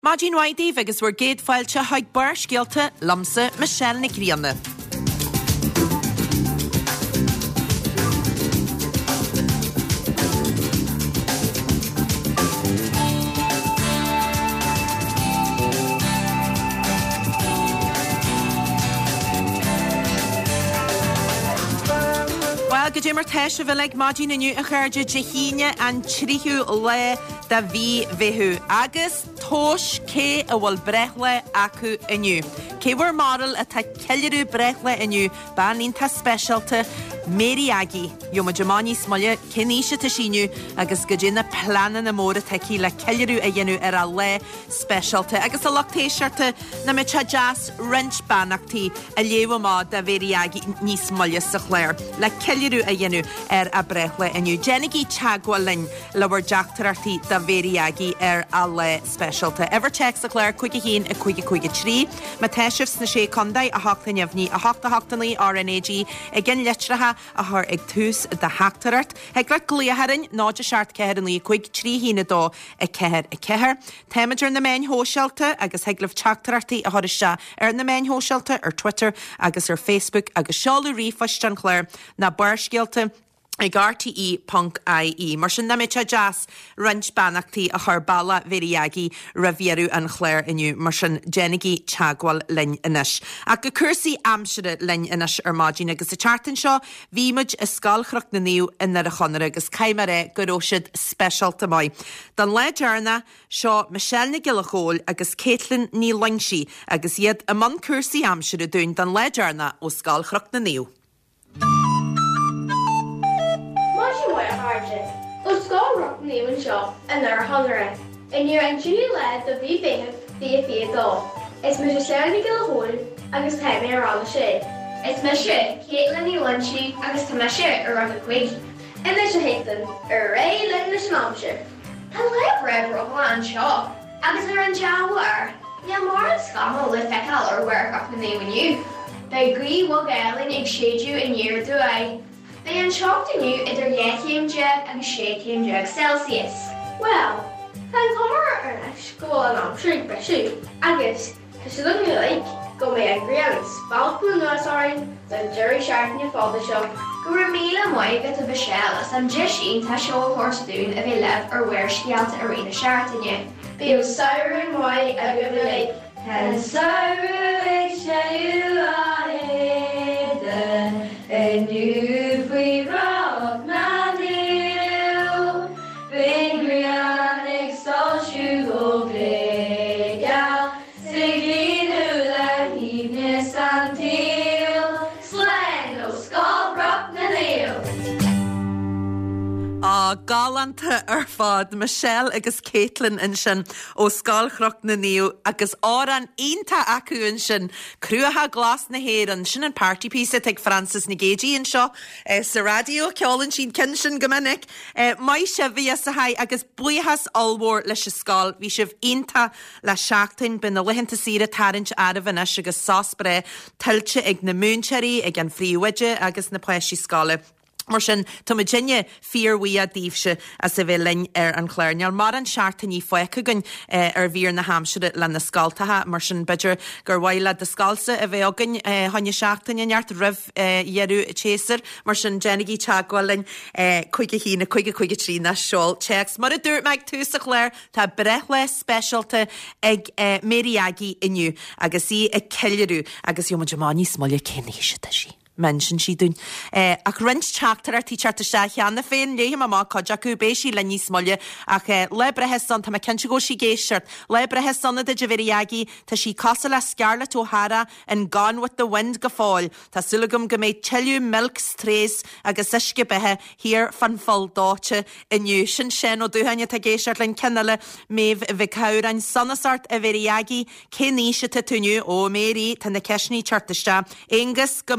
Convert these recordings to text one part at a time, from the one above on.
Máidín Waidíh agus bhar géad fáilte haig bar scialta lamsa Michelle na Grianna. Go dé mar teise bheith ag máidín aniu a chuirde de híine an tríú le da bhí bheithú. Agus tóis cé a bhfuil brethla acu aniu. Cé bhar model a tá ceilirú brethla aniu banín tá specialta Mary Aggie. Jo ma Jamani smolle ceníise ta síniu agus go dé na planan na móra tecí le ceilirú a dhéanú ar a le specialta. Agus a loctéisiarta na me cha jazz wrench banachtaí a léomh má da Mary Aggie ní smolle sa chléir. Le ceilirú a dhéanú ar a brethla aniu. Jenigí teagháilin le bhar deachtarartaí da Mary Aggie ar a le specialta. Ever check sa chléir chuige hín a chuige trí. Ma teisih sna sé condaid a hachtainefní a hachtaí RNAG a gin letratha a thar ag tús de heachtarart. Heag le gléaharin náide seart ceir an lí chuig trí hína dó a ceir. Téimidir na main hóseilta agus heaglah teachtarartaí a thuiriste ar na main hóseilta ar Twitter agus ar Facebook agus seáú riomh chléir na barscialta ag RTE.ie. Mar sin na mitse jazz wrench banachtaí a chur balla Mary Aggie ravíarú an chléir iniu mar sin Jenigí teagháil linn inis. Ag go cursaí amsire linn inis ar máidín agus a chartan seo bhímuid a scáilchreacht na níu inar a chonara agus caiimare go róisiid specialta mai. Dan le dearna seo Michelle na Gilachól agus Caitlin ní Lingshi agus iad a man cursaí amsire dún dan le dearna ó scáilchreacht na níu. Os go rock nemen shop and their hollering. And you're in Julie led the V Behave doll. It's Mr. Sarah Gilhole, agus time air all the shade. It's Mr. Caitlin E. Lunchy, agus Tamasha around the Quig. And there's a Hayton, a Ray Lindish Lampshire. And let Red Rockland shop. Agus are in Jawar. Yeah, more in Scammo with Fecal or work up the name in you. They agree will Galen exchange you in year do I. They unshocked in you idir chéim jug agus chéim jug Celsius. Well, thank Homer ar school an am shrink breisiú. Agus, cos you look like go mé an grianis, balcú nosarin, then Jerry Sharp in your father shop. Go remila moi get a Michelle as an jishin ta show horse dune if he left or where she out to arena Sharp in you. Be o siren moi a good lake. And siren you are hidden. And you free rock my deal. Vingrianic so you go big out. Singing who that evening until slang no skull rock the nail. Galanta ar fád Michelle agus Caitlin in sin ó scáilchreacht na níu agus áran ionta acu in sin cruatha glas na héireann sin an partypiece ag Francis na Gagey in seo sa radio ceollann sin cin sin gomininic mai se bhí sa haid agus buíthas allmhór leis a scáil bhí sibh ionta le seachtain bin na lihananta síre tarint arabhanis agus sásbre tiltte ag na múnseirí ag an phríomhaide agus na pleisí scála. Mar sin tá Virginia fíorhuí a díobse as sa bheith linn ar an chléir. Neall mar an seachtain í foicagan ar bhír na Hampshire le na scáltathe mar sin beidir gur bhhaile de scálsa a bheith agan tháine seachtain inart rih dhearú chéasar mar sin Jenigí teagháilin chuige hína chuige trí na seol checks. Mar a dúirt meid tú sa chléir tá brethla specialta ag Mary Aggie iniu agus í ag ceilirú agus jo ma Jamani smolle ceníise tá sí. Mention si dún. Ach wrench teachtarartaí tearta sé cheanna féin léim amá codeacu béisí le níos molle ach le brethe san tá cinse go sí géisiart le brethe sanna de Mary Aggie tá sí casa le Scarlett O'Hara in Gone with the Wind go fáil tá sulagum go méid teilú milk strays agus isce bethe hir fan fol dáte inniu sin ó dúhanne tá géisiart len cinnale méh bhicáir an sannasart a Mary Aggie cé níise tá túniu ó Mary tá na ceisní teartaiste Angus go mar sí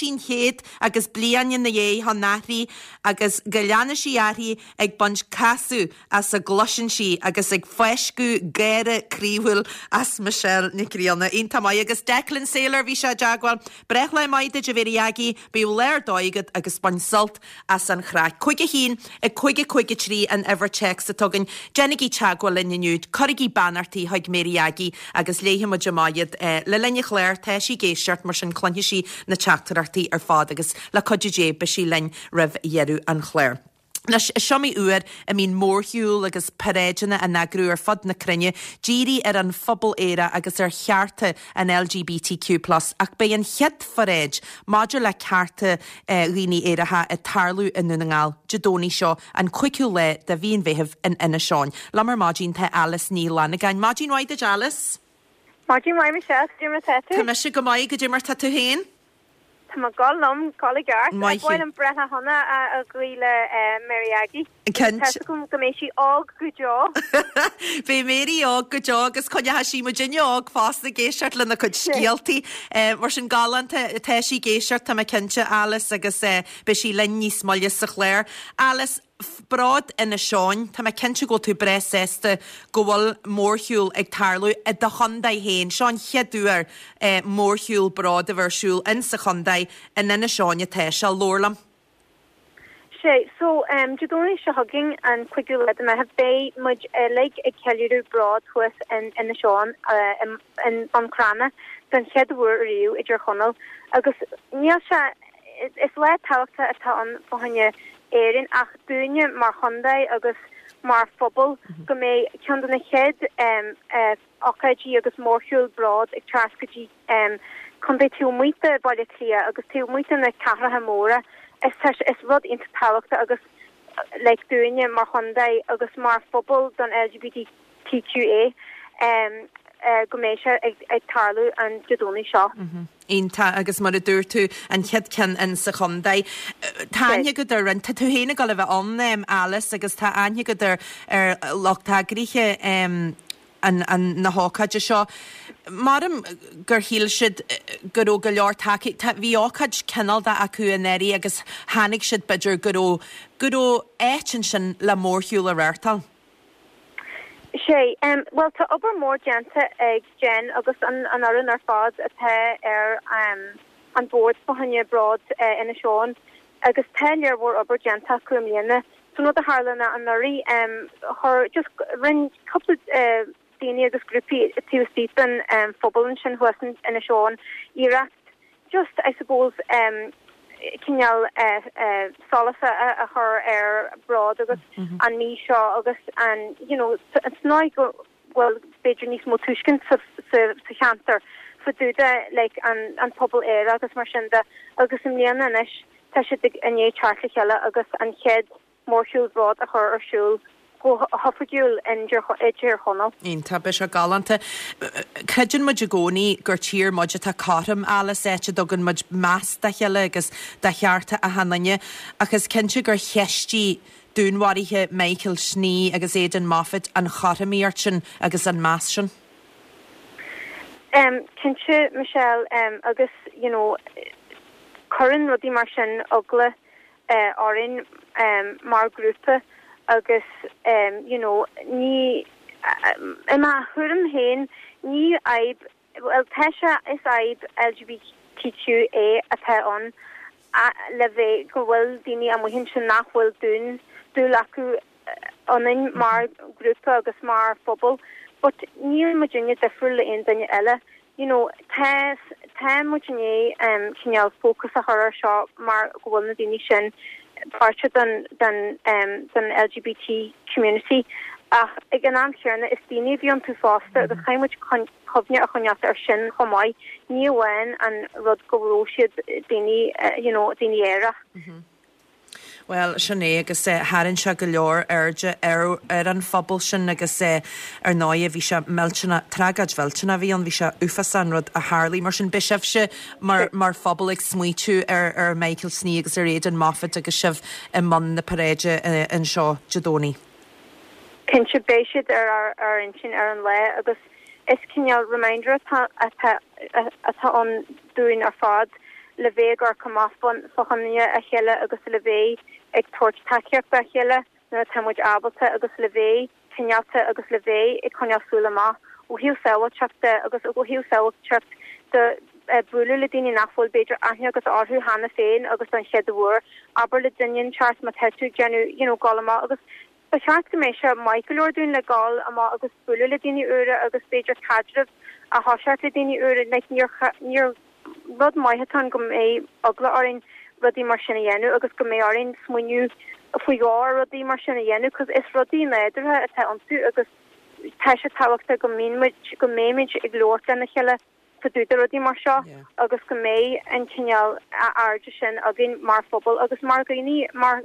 sin chéad agus blianin na dhé han nachrí agus goleanna siarthaí ag bunch casú as a glosin si agus ag feiscú gére críhfuil as Michelle Nicríanna Inta mai agus Declan Sailor bhí se jaagháil brech le maide de bhíagi bíú léir dóigad agus bansalt as an chraach. Cuige hín ag cuige trí an Evercheck sa tugan Jennigí teagháil linniuúd corigí banartí haig mériagi agus léhim a jamáiad le lenne chléir teisi géisiart mar sin clonne sí na teachtarartí ar fád agus le codidé be sí lein rah dhearú an chléir. Nas siomí uair a mín mórthúil agus paréideanna a nagrú ar fod na crunne, díri ar an phobal éire agus ar chearta an LGBTQ+, ach be an chead faréid, maidir le cearta riní éiretha a tarlú in nunangáil, jadóní seo an cuiciú le de bhíon bheitheh in ina seáin. Lamar mágin te Alice ní lana gain. Mágin waide Alice? Mágin waid me seach, dimar tetu. Tá me se go maig go dimar tatu héin? Tá má gálam collegar, bhil an bretha honna a gríle Mariagi. Gom go mééis sí ág go jo. Bé méí ág go jo agus chunne ha sí Virginia ág fásta géisiart lena chud scialtaí mar sin galan te sí géisiart tá cinse Alice agus be sí lenní smolle sa chléir. Alice brad ina seáin, tá cinse go tú bresésta go bhfuil mórthúil ag tarlú a do chundaid héin, seán cheadúar mórthúil brad a bharsúil in sa chundaid in ina seáin a te se lórlam. So, jadóni se hugging and quickly let them have bay much like a kellyru broad with in the Sean in on Crana then shed the word you at your honor agus Niasha is let talta at on behind Erin ach dunya mar Hyundai agus mar phobal go me kund na head okaji agus morhul broad ag traskaji conde tú muite baile clia agus tú muite na cara hamóra is rud into talachta agus like duine mar Hyundai agus mar phobal don LGBTQA goméisha ag tarlú an jadóni seo. Einta agus mar a dúirtú an chead cin in sa chundaid. Táine go ar an tú héna go le bheith an Alice agus tá aine go ar lochtágrithe an na hácaide seo. Marm gur híl siad goró go leor take bhí ácaid cinálda acu an éirí agus hánig siad beidir goró éitin sin le mórthúil a réirtal. Well tá obair mór genta ag Jen agus an aran ar fád atá an board behanne broad ina seán agus 10 year war obair genta cumlíanana so no a Harlanna an nari just rin couple daine agus grúpi tú Stephen phobal sin huan ina seán Iraq just I suppose Kinyal solasa a her broad agus an me shaw agus and it's not well bejernís motushkin sa chanter for do like an pobl era agus marsinda agus imlian anish ta an chartla agus an ched morshul broad a her or shul go hoffagiúil in gur honno. Ínta be se galanta. Creidir muid gcónaí gur tír muid tá carm Alice éite dogan muid meas de cheile agus de chearta a hananne agus cinnte gur cheistí dúnhairíthe Michael Sní agus Aidan Moffat an charamíart sin agus an meas sin. Cinnte Michelle agus churann rudí mar sin ogla orin mar grúpa agus ní ima thurim héin ní aib well teisha is aib LGBTQA atá on le bheith go bhfuil daoine am hin sin nachhfuil dú lacu onin mar grúpa agus mar phobal but níl muine defriúil le aon daine eile tá muine cinneal fócus a thar seo mar go bhfuil na daoine sin part than LGBT community. Ag an amchéarna is daoine bhí an tú fásta agus chaimmuid chomne a chuneat ar sin chomai ní bhhain an rud go bhró siad daoine daoine éire. Well, sinné agus harann se go leor airde ar an phobal sin agus ar náide bhí se meltena tragad bhiltena bhí an bhí se ufasan rud a Harlí mar sin bisibh se mar phobal ag smuitiú ar Michael Sní agus ar Aidan Moffat agus sibh i man na paréide in seo jadóní. Cin se béisiid ar an sin ar an le agus is cinneal reminder atá an dúin ar fád le bvé gur cumafon fochanne a chéile agus le bvé ag toirt takeach ba chéile na tamuid abalta agus le bvé cinnealta agus le bvé ag conealsúla má ó hiú saoil teachta agus ó hiú saoil teacht de brúla le daine nachfol beidir aithne agus áthú hána féin agus an cheadhúr aber le daine Charles Matetu genu galama agus ba chans go mééis se Michael orún le gáil amá agus brúla le daine ure agus beidir cadrih a háseart le daine ure le níor rud maithe go mé agla orin rudí mar sinna dhéennn agus go mé orin smuinú faoi gá rudí mar sinna dhéennn cos is rudí neidirthe atá ansú agus te se táhachtta go méimiid ag glóirta na cheile sa dúda rudí mar seo agus go mé an cineal a airde sin a gin mar fphobal agus mar gaoine mar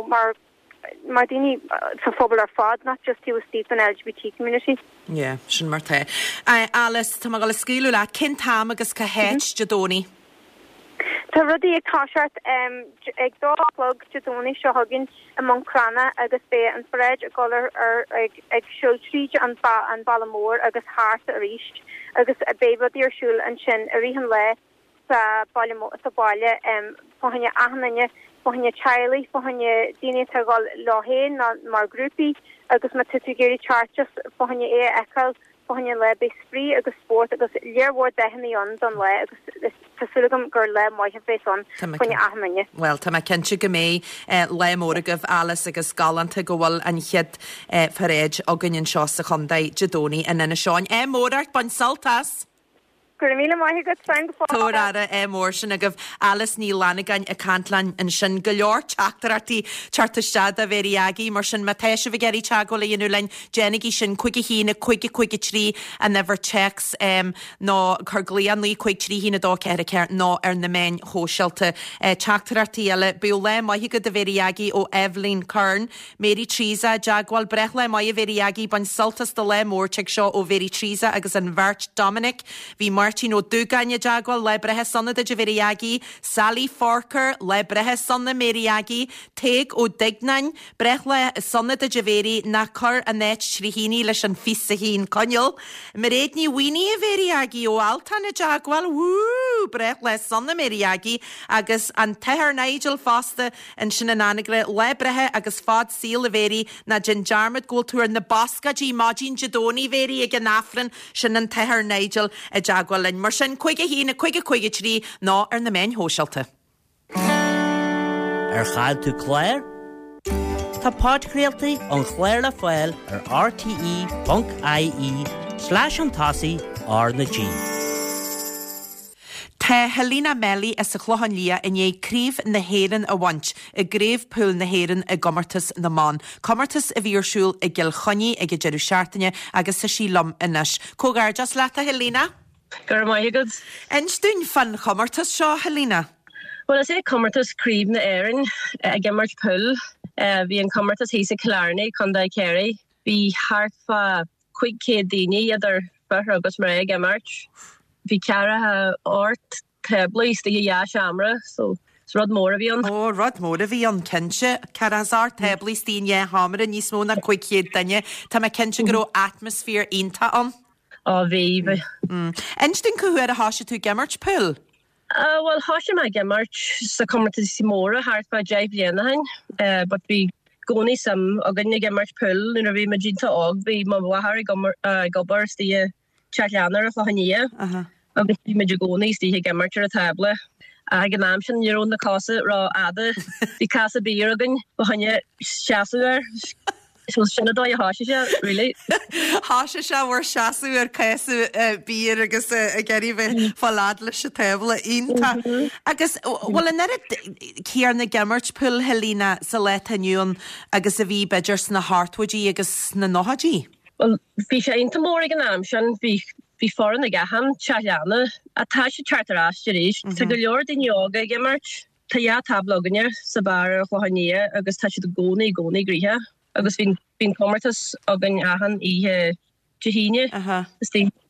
mar daoine sa phobal ar fad not just he was deep an LGBT community. Yeah, sin mar te. Alice, tá gal scíú le cin tam agus go héit Jadóní. Tá rudí ag táseart ag dálog Jadóní seo hagin among crana agus bé an spreid a golar ar ag siúl tríide an Ballamór agus háart a ríist agus a bébadí ar siúl an sin a rihan le sa baile fáhanne ahananne fáhanne Charlie fáhanne daine tá gáil láhéin ná mar grúpi agus ma tutugéri charges fáhanne eáil fáhanne le be sprí agus sport agus léirhór dehanna an don le agus tasúlagam gur le maithe fééis an fáhanne ahananne. Well, tá kense go mé le móragah Alice agus galanta gohfuil an chiad faréid a gunnin seo sa chundaid Jadóní in ina seáin mórart ban saltas. Míle mai go sein Tórára mór sin a goh Alice ní Lanigan a Cantlan an sin go leor teachtartí chartaistead a bhéirí mar sin matéise bh geirí teagó le dionú lein Jennigí sin chuige hína chuige trí a never checks ná chu glíon lí chuig trí hína dó ceir a ceir ná ar na main hóseilta teachtartí eile bu le maithí go a bhéirí ó Evelyn Kern, Mary Trísa, Jaagháil brech le mai a bhéirí ban saltas do le mór te seo ó bhéirí Trísa agus an bhirt Dominic, hí Martin ó dúgaine Jaagháil le brethe sanna de bhéirí Sally Forker le brethe sanna Mériagi, Teig ó Dignain brech le sanna de bhéirí na chur a net sríhíní leis an fisa hín conneol. Mar réadní Winnie a bhéirí ó Altanna Jaagháil wú brech le sanna Mériagi agus an tehar Nigel Fosta an sin an anagre le brethe agus fad síl a bhéirí na Jin Jarmad Gúiltúr na Bosca G Mágin Jadóní bhéirí ag an affran sin an tehar Nigel a Jaagháil lein mar sin chuige hína chuige trí ná ar na main hóseilta. Ar chaid tú Claire? Tá páidcréaltaí an Chléir le Foiil ar rte.ie/an-tasaí na G. Tá Helena Melly is sa chluchan lia in é críomh na héireann a bhaint i gréibh púil na héireann a gomartas na mán. Comartas a bhíorsúil i gil choní ag jeú seaartaine agus sa sí lom inis. Cógar just leta Helena? Gur mai good. Einstún fan comartas seo Helena? Well, I say comartas críomh na éireann a gimmart púil. Bhí an comartas hí sa Killarney chundai Kerry. Bhí hartfa chuig céad daoine idir bethar agus mar a gimmart. Bhí cearatha ort teblis de seamra, so rud mór a bhí an. Ó, rud mór a bhí an cinse, cearasár teblis daoine hamara níos mó na chuig céad daine, tá me cinse go atmosfér ionta an. Ó, bhí. Einstún chuhuiir a háise tú gimmart púil? Well, háise me gimmart sa comartas sí móra hartfa jaib léanahain, but bhí gcónaí sam a gine gimmart púil nuair a bhí me dínta ág, bhí má bhahar gobar stíe Charlianar a chluchaníe. agus bhí meidir gcónaí títhe gimmart ar a table. Ag an am sin níor ón na casa rá ada bhí casa bíar agan bhainne seaasúir. So sinna dó a háise se, really? Háise se bhar seaasú ar céasú bíar agus a geirí bheith fallad leis a tebla ionta. Agus bhfuil an céar na gimmart púil Helena sa leitaniuún agus a bhí beidir na Hartwoodí agus na Nóhadí? Well, bhí sé inta mór ag an am sin bhí foran na gahan Charliana a tá sé chartarás de rééis. Tá go leor den yoga gimmart tá ja tabloganne sa bar a chluchaníe agus tá si do gcónaí gríthe. Agus bhín comartas agan ahan ihe jahíine.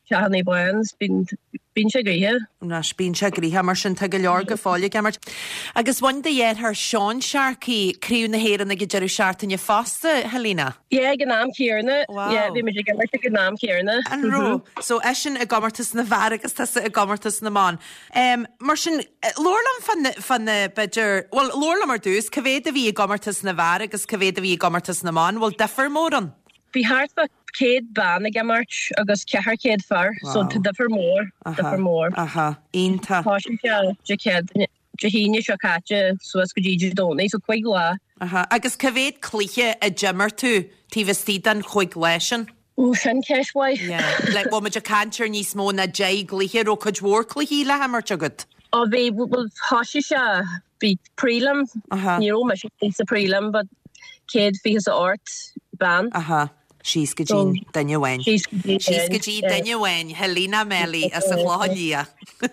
ceannaí buins bín sé gríthe. Nas bín se gríthe mar sin tu go leor go fáile gemart. Agus bhain de dhéad th Seán Sharkey críú na héan na go dearú seaartainne fásta, Helena? Yeah, go náam Kieranna. Yeah, bhí me gemart go náam Kieranna. An ró. So sin a gomartas na bhar agus tá a gomartas na man. Mar sin lorlam fan na beidir, well, lorlam mar dús, cavéad a bhí gomartas na bhar agus cavéad a bhí gomartas na man, well, differ mór an? Bhí hart ba céad ban a gemart agus cehar céad far, so to differ mór. Aha, ínta. Tá sin ce céad híine seo caite suas go ddíidir dónaí, so chuig lá. Aha, agus cavéad clíthe a jimmer tú, tí vestid an chuig leisin? Sin ceismhaid. Le bh me a cantir níos mó na dé glíthe ó chud mhór clíí le hamar agad. Ó bhí háisi se bhí prílam, ní me sa prílam, but céad fi a ort ban. Aha. She's go Jean Danya Wen. She's go Jean Danya Wen, Helena Melly as a lália.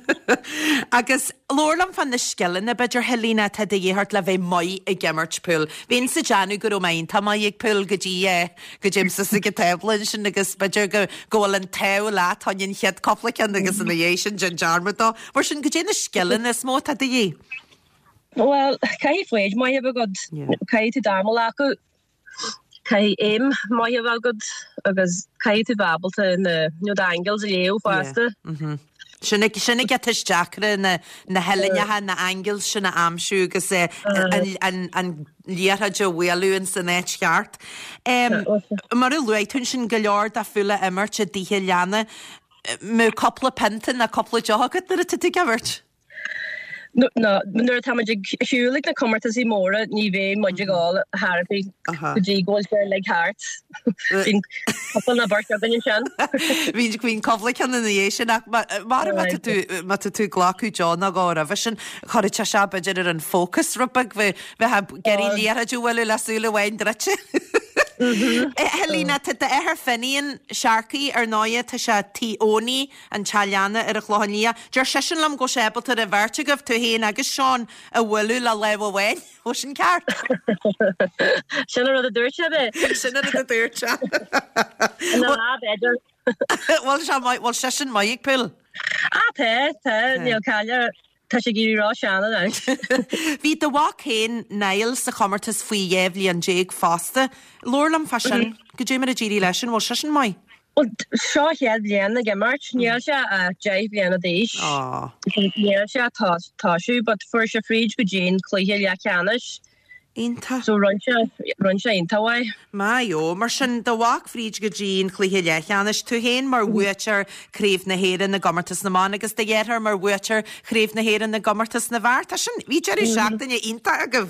Agus lorlam fan na skillen na beidir Helena ta de hart le bheith mai a gemart pool. Bhín sa Janu go main ta mai ag pool go go James sa go teblin sin agus beidir go an tau lá tanin head coplacan agus in the Asian Jan Jarmata. Mar sin go Jean na skillen is mó ta de. Well, cai fleid mai have a good cai to damal acu. Cai mai have a good agus cai to babalta in the new angles leo faster. Sinna get is Jackra na Helena na angles sinna amsú agus an líartha jo bhfuilú in san éit cheart. Mar luitún sin go leor a fula immert a díthe leanna mú coppla pentin na coppla jogad na tu gabhart. No, nuair táidig siúlaigh na cumartas í móra ní bhéh muidir gáil Harpi go dtí gáil fear le hart. Bhín couple na bart gan sin. Bhín cuoin cobhlachan in dhé sin ach mar mata tú ghlaú John a gára bheit sin choirte se beidir an fócus rubag bheit ha geirí léartha dúhfuil lasúla bhain dreite. Helena, ta da finníon Sharkey náide tá se tíóní an Chaliana ar a chláhaníia. Deir sesin lam go sébalta a bhirrte tú héana agus Seán a bhfuilú le lehhain ó sin ceart. Sinna rud a dúirte bit. Sinna rud a dúirte. Bhil sesin mai ag pil. Tá níl caiile tá sé géirí rá seanna. Bhí do bhá cén nail sa chomartas faoi dhéhlí an déag fásta. Lorlam fashion, go dé mar a ddírí leisin bhil sesin mai? Well, seo head bliana gemart, níl se a Jai bliana déis. Níl se táisiú, but for se fríd go Jane clúthe le ceannis. Inta. So run se intawai. Maio, mar sin do wach fríd go Jean clúthe le ceannis tú héin mar bhuiir chríomh na héan na gomartas na man agus de dhéar mar bhuiir chríomh na héan na gomartas na bhar. Tá sin bhí deir seachtainne inta agah.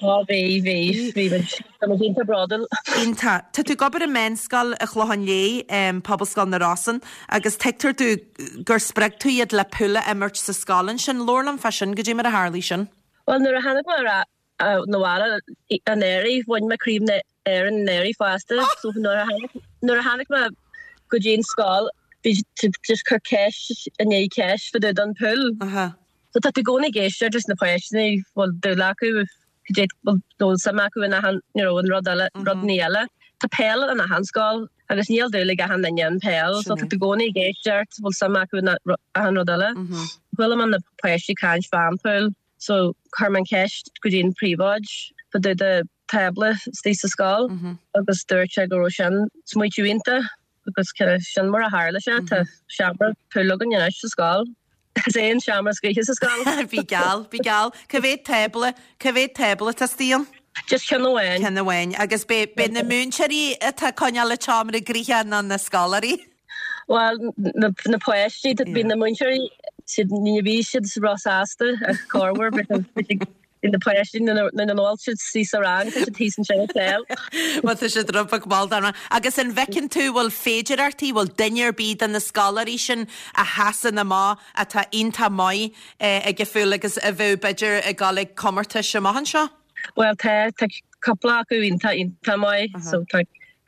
Bhí inta bradal. Inta. Tá tú gobar a menscal a chlohanlé pobalscal na Rossan agus teictar tú gur spreg tú iad le pula immert sa scalan sin lorlam fashion go dé mar a Harley sin? Well, nuair a hannig mar Nawala an airy when my cream an airy faster so nuair a hannig ma go Jane skull just cash and a cash for the done pull. So that to go in geisha just na question well the laku well samaku in a hand in rodniela to pale and a hand skull and it's neil do like a hand and pale so to go in geisha well samaku in a hand rodella well I'm on the question can't farm pull. So Carmen Cash go in pre-vodge but the table stays the skull agus dúirte go sin smuitiú inta agus sin mar a hála se tá seaamar pullagan in the skull. Sé seaamar scríchas a skull. Bhí gal. Cavé table tá stíon? Just Cenna agus be na múnseí tá coneal le teamar a gríthe an na scalarí. Well, na poetry that been the munchery said ni should rosasta a corwer in the poetry in the all should see sarang such a decent tell. What is it rubak baldana? Agus in vekin tú will féidir artí will dinner bead in the scalarí sin a hasan na ma a ta inta mai a gefúil agus a bhew beidir a galig comarta semahan seo? Well, ta kapla go inta mai so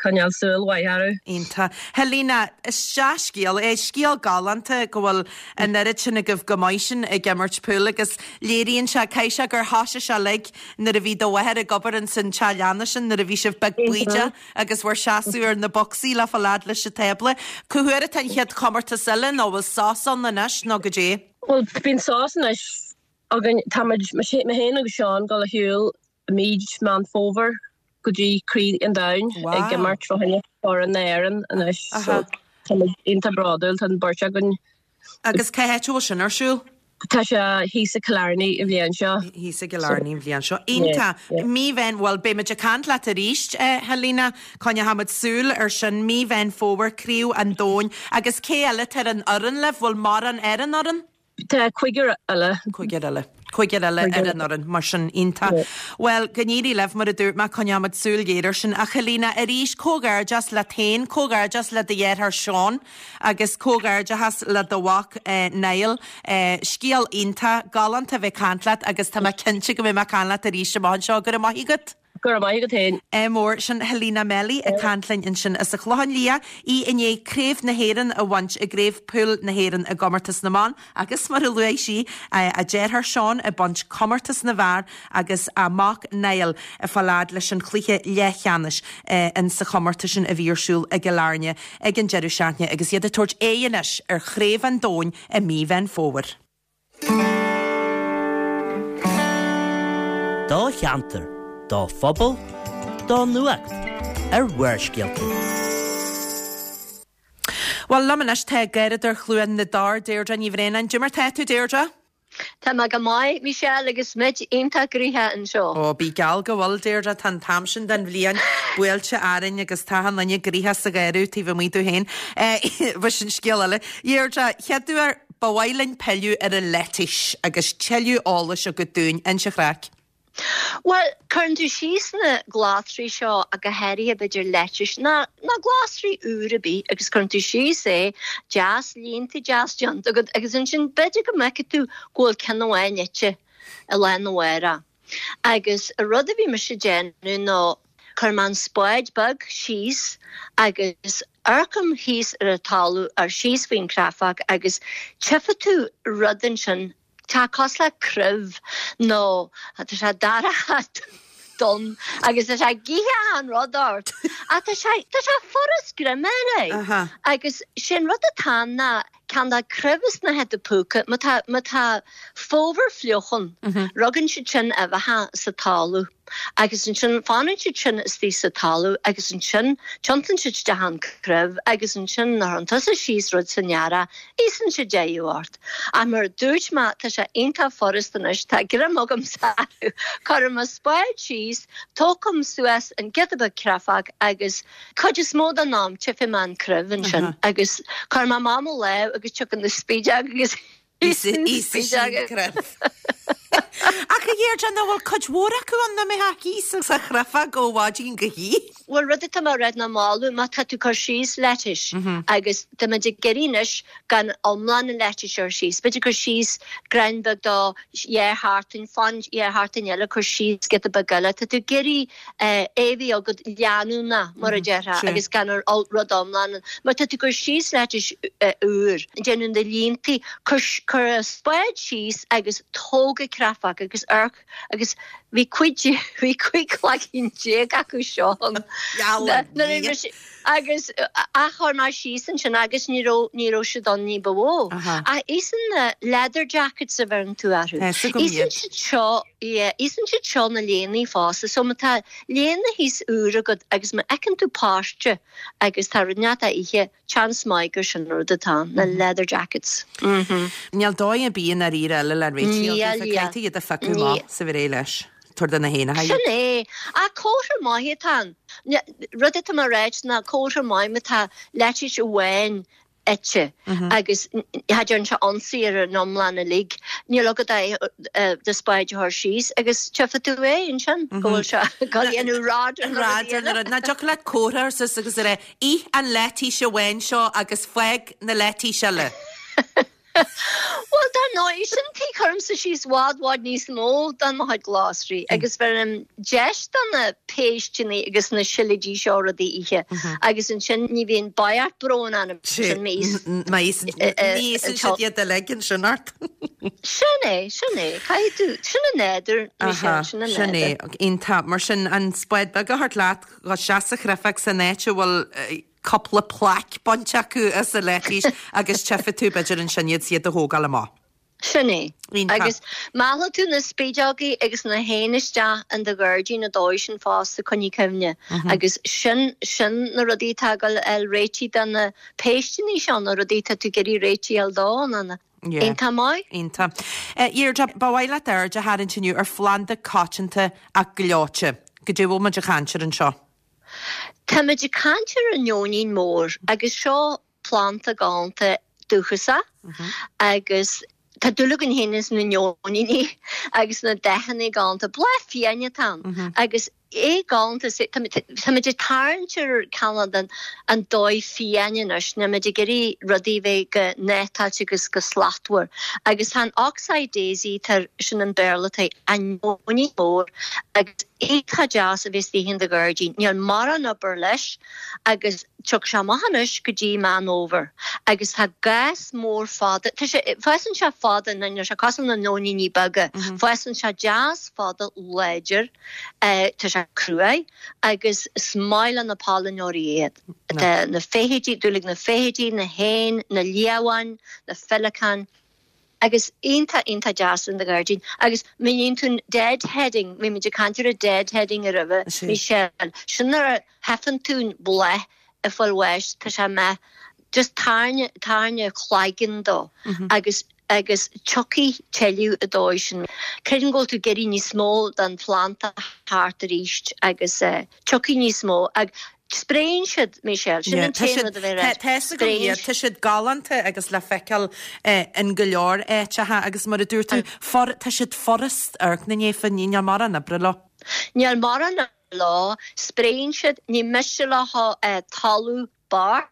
canal sul waiharu. Inta. Helena, scíal scíal galanta go bhfuil an nerid sin a goh gomáisisin I gimmart púla agus léiríonn se caiise gur háise se le na a bhí do bhair a gobar an san teanna sin na a bhí sih bag buide agus bhar seaú ar na boxí le fallad leis se tebla. Cuhuiir tan chead comarta silin ó bhfuil sásan na neis ná go dé? Well, bín sásan is agan tamid me héna go seán gal a hiúil míid man fóver go dí crí an dain ag gimmart fo henne for an éan an is inta bradul tan barse gon agus caihéú sin arsúl? Tá se hísa Killarney I bhíonn seo. Hísa Killarney I bhíonn seo. Inta, mí bhain bhfuil bé meid a cant le a ríist, Helena, chuine hamad súil ar sin mí bhain fóver críú an dóin, agus cé eile tar an oran le bhfuil mar an ar an oran? Tá cuigear eile. Cuigear eile ar an oran, mar sin inta. Well, gníí leh mar a dúirt me chuine hamad súil géidir sin, a Helena a ríist cógar just le tain, cógar just le de dhéar Seán, agus cógar just le do wach Neil, scíal inta, galanta bheith cantlaat, agus tá me cinse go bheith me cantlaat a ríist amán seo gur a maithigad? Gur a maithigad hain. Mór sin Helena Melly a cantlainn in sin is a chláin lia I iné créimh na héan a bhaint a gréibh púil na héan a gomartas na man, agus mar a luéis si a déir Seán a bant comartas na bhar agus a Mac Neil a fallad leis an chluthe lechanis in sa comarta sin a bhírsúil a Gillarne ag an Jeru seaithne agus iad a tuairt éanis ar chréibh an dóin a mí bhain fóver. Dá cheantar, dá phobal, dá nuacht, ar bhuairscialta. Well, lamanis te gairid ar chluan na dar Deirdre ní bhréin an Jimmer te tú Deirdre? Tá me go maiid Michelle agus mid ionta gríthe an seo. Ó, bí geall go bhfuil Deirdre tan tamsin den bhliain buailte áireann agus tahan lenne gríthe sa gaiirú tí bh míú hain. Bhí sin scéal eile. Deirdre, cheadú ar bhhailinn peilú ar a letis agus teilú álas a go dún an se chrac. Well, chun tú síos na glásrí seo a go heirí a beidir leis na glásrí úra bí agus chun tú síos jazz línta jazz jant agus an sin beidir go meice tú ghfuil cenháin nite a lein nóhra. Agus a rud a bhí me sé déanú nó chun man spáid bag síos agus arcam híos ar a talú ar síos faoin crafach agus tefa tú rudan sin tá cos le cryf nó tá sé darachat don agus tá sé gíthe an rodart a tá sé forras grimene agus sin rud a tána can da crevis na het a puke ma tá fóver fliochan ruggan si sin a bheit sa talú agus an sin fanin si sin is tí sa talú agus an sin chantan si de han cref agus an sin nar an tas a síos rud sanjara ísan si déúart a mar dúirt ma tá sé inta forrastanis tá gram agam saú chum a spáid síos tócam suas an getaba crafag agus chud mód an nám tifi man cref an sin agus chum ma mam le agus chugan na spíide agus cref. Ach a dhéir an bhfuil coidhóra acu an na mé hísan sa chrafa góhádín go hí? Well, rud tá mar red na máú má tá tú chu síos leis agus tá de gerínis gan omlan an leis ar síos. Beidir chu síos greinbeg dá éhartin fan éhartin eile chu síos get a bagala tá tú geirí éhí agad leanúna mar a deartha agus gan rud omlan má tá tú chu síos leis úr déanún de líntaí chur spáid síos agus tóga crafach agus agus vi cuid lagin je acu seán agus a chur mar sísan sin agus níró se don ní bhó a isan leather jacket sa bhar tú aú isan si seo na léanaí fása so tá léana hís úra go agus ma ecinn tú páiste agus tá runeata ihe chance maigur sin ru atá na leather jackets Níl dóid a bíon ar íre eile le réitií a facu má sa bhir é leis. Tuair na héna ha. Sinné, a cóir maithe tan. Rud it mar réit na cóir mai me tá leis bhhain ete agus haidir se ansaí ar an omlan a lig. Ní agad de spáid th síos agus tefa tú in sin ggóil se galíonú rád na jo le cóir sus agus í an letí se bhhain seo agus feig na letí se le. Well, no, sin tí chum sa she's wad níos mó dan ma glásrí, agus ver jeist an na péistinni agus na silidí seoradí ihe, agus an sin ní bhíon baiart bron an sin mís. Níos siad a legin sinart. Sinné, caiú, sinna neidir, sinné, ínta, mar sin an spáid bag a hart leat, gá seasa chrefach sa néite bhfuil couple of plaque bonchaku as a lechis agus chefa tú beidir an sinniad siad a hógal má. Sinné. Agus mála tú na spéideagaí agus na héanaiste an de Virgin na dóisisin fásta chuní cemne. Agus sin na rudí tagal el réití den na péistiní seán na rudí tú geirí réití el dána. Inta mai? Inta. Iirja bhhaile ar de harin tiniu ar flanda cáitinta a gleote. Gydú ma de cantir an seo. Tá meidir cantir an jónín mór agus seo planta gáanta dúchasa agus tá dúla an hénas na jóníní agus na dehanna gáanta fianne tan agus gáanta tá meidir tarntir Canada an dóid fianneis na meidir geirí rudí bheith go nétáilte agus go slachtúir agus tá oxide daisy tar sin an beirlatá an jóní mór agus écha jazz a bhís hín de Virgin, níl mar an upper leis agus tuach se mahanis go dtí man over. Agus tá gas mór fada, fesan se fada na se casan na nóní baga, fesan se jazz fada ledger, tá se cruai, agus smail an na palanoríad. Na féhétí, dúlig na féhétí, na hain, na liawan, na felican, agus inta jazz in the Virgin, agus min tún deadheading, mi meidir cantir a deadheading a rive, Michelle, sinnar hefan tún ble a full weis, ta se me, just tarne chláigin do, agus chucky tellú a dóisisin. Creidim go tú geirí ní smó dan planta hart a ríist, agus chucky ní smó, ag Sprain siad, Michelle, sin an téanna a bheith Tá siad galanta agus le feiceal in go leor éitethe agus mar a dúirtú tá siad forest arc na néfa níine mar an na brilo. Níl mar an na lá, sprain siad ní meisi le talú bar,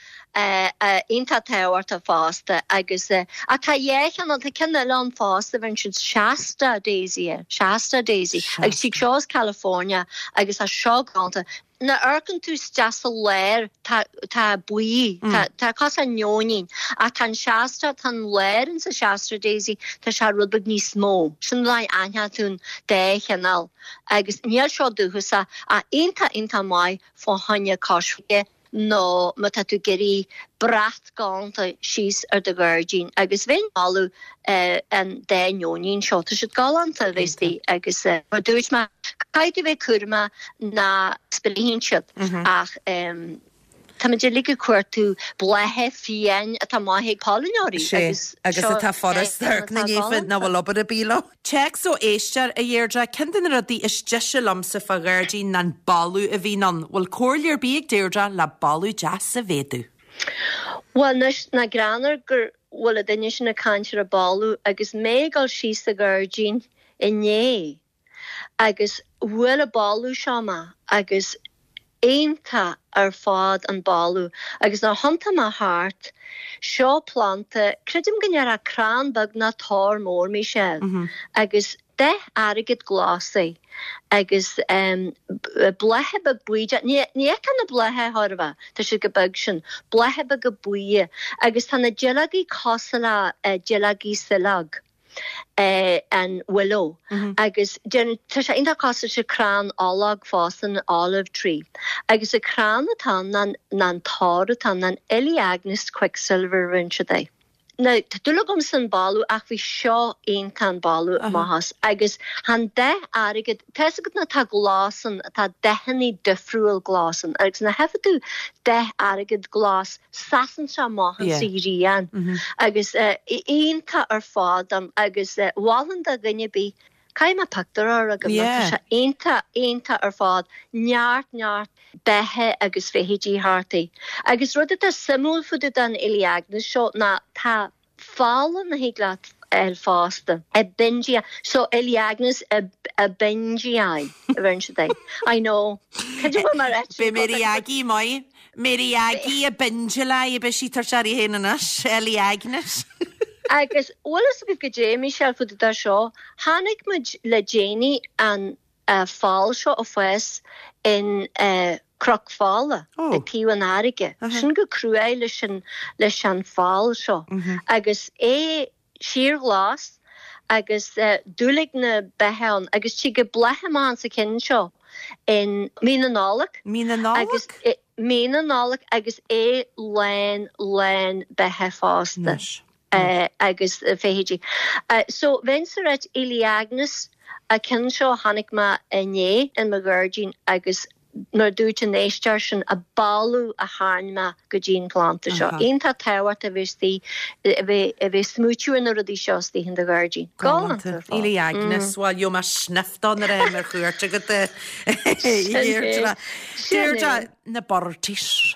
inta táhairt a fásta agus a tá dhéchan an cinna an fásta bhain siad Shasta Daisy agus sí seás California agus a seo gáanta na arcan tú just a léir tá buí tá cos an jónín a tan Shasta tan léirin sa Shasta Daisy tá se rudbeg ní smó sin lai aine tún déchanal agus níl seo dúchasa a inta mai fá hanne cosfuige no ma tú geirí brath gáanta síos ar de Virgin agus bhain alú an déjónín seo tá siad galanta bhéistí agus dúirt me caiidir bheith curma na spilín siad ach tá meidir ligú cuairtú blethe fian a tá maithaigh pálinóirí agus tá forest na néfa na bhfuil obair a bílo. Checks ó éistear a dhéirdre cindan rudí is deise lamsa fa Virgin na balú a bhí an bhfuil cóirlear bíag deirdre le balú jazz a bhéadú. Well, na granar gur bhfuil a duine sin na cantir a balú agus méáil síos a Virgin inné agus bhfuil a balú seama agus éonta ar fád an balú agus ná hananta má hart seo planta credim gnear a crán bag na tar mór Michelle agus de agad glásaí agus blethe bag buide ní can na blethe thorfa tá si go bag sin blethe bag go buie agus tá na gelagaí cosala gelagaí silag an willow agus tá sé inta cos se crán álag fásan olive tree agus a crán atá nan tára tá nan Eliagnis Quicksilver rinse. No, dúlagum san balú ach bhí seo aon can balú mahas agus han de agad teisegad na tá glásan tá dehanní difriúil glásan agus na hefadú de agad glás sasan se mahas sí rian agus aonanta ar fád agus bhálan a gnne bí caiim a tactar a go aonanta ar fád neart bethe agus féhétí hartaí. Agus rud a simú fudu an Eliagnis seo na tá fálan na higlaat fásta bingia so Eliagnis a bingiai eventually. I know. Could you mar be Miriagi mai Miriagi a bingila I be si tar sari henanas Eliagnis. agus ólas go Jamie se fu da seo, hánig mu le Janie an fáil seo ó fes in crocfála de tíhan aige. Sin go cruúé leis an fáil seo. Agus sir glas, agus dúlig na behan, agus tí go blehamán sa cin seo in mínanálaach. Mínanálaach agus lein bethe fásta. Agus féhéidí. So vensaret Iliagnas a cin seo hannig ma ané in ma Virgin agus nar dúte néistar sin a balú a háinma go dín planta seo. Einta tewart a bhí smúitiúin ar a dí seostí hin de Virgin. Galanta. Iliagnas, well, jo ma sniftan ar emmer chuirte go de Deirdre na bortis.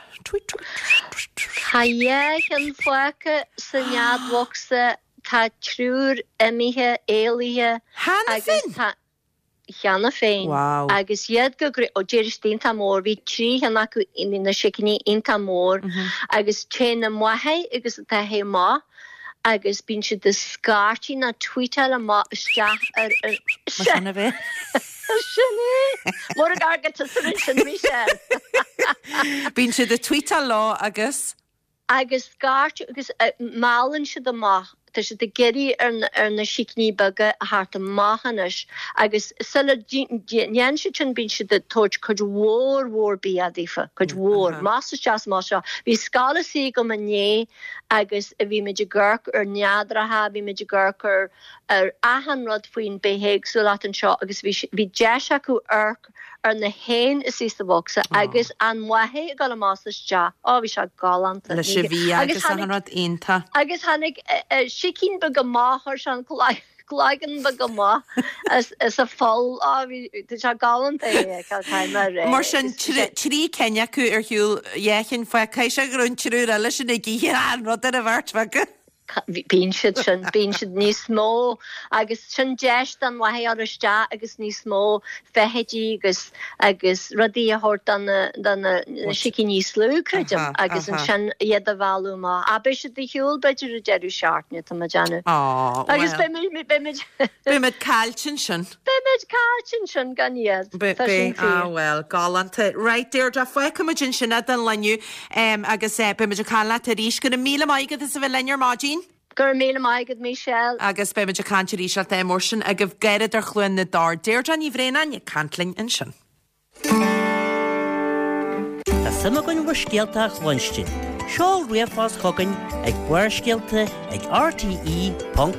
Haie an foice san neadhachsa tá trúr imithe éalithe Cheanna féin. Wow. Agus iad go ó déirtín tá mór bhí trí cheanna acu na sicní inta mór agus té na muathe agus tá hé má agus bín si de scartí na tweetal a má isteach ar Sinna bheith. Sinné mór a gargad sin mí sé. Bín si de tweetal lá agus scartí agus málann si do má. Tá sé de geirí ar na sicní baga a háart a máhanis agus nean si tin bín si de toirt chud mhór bí a ddífa, chud mhór, más teas má seo. Bhí scala sí go mané agus a bhí meidir ggurc ar neadratha, bhí meidir ggurc ar ahanrod faoin behéig so leat an seo, agus bhí deis acu arc ar na héin is sísta bhogsa agus an muathe a gal a máiste bhí se galanta. le sé bhí agus ahanrod inta. Agus hannig sicín be go máthir sean gláigan be go má is a fáil se galanta é. Mar sin trí cenne acu ar hiúil dhécinn foioi caiise grúntirú eile sin ag hir anrod ar a bhhartfacha. Bín siad níos mó agus sin deist an waithe ariste agus níos mó fehéidí agus rudí a hort an na sici níos slú creidim agus an sin iad a bhú má. A be si d hiúil beidir a deirú seaartne a Janu. Agus Bimid cáiltin sin. Bimid cáiltin sin gan iad. Well, galanta. Right, Deirdre, foiicimid sinna den leniu agus bimid a cála a ríis go 1,000 maigad is a bheith lenar mágin. Gur 1,000 maigad Michelle. Agus be meidir cantir ríisiart é mór sin a goh geirid ar chluin na dar. Deirdre ní bhréna ní cantlin in sin. Tá sama gon bhar scialta chluinstin. Seol riamhfás chogainn ag buair scialta ag rte.ie.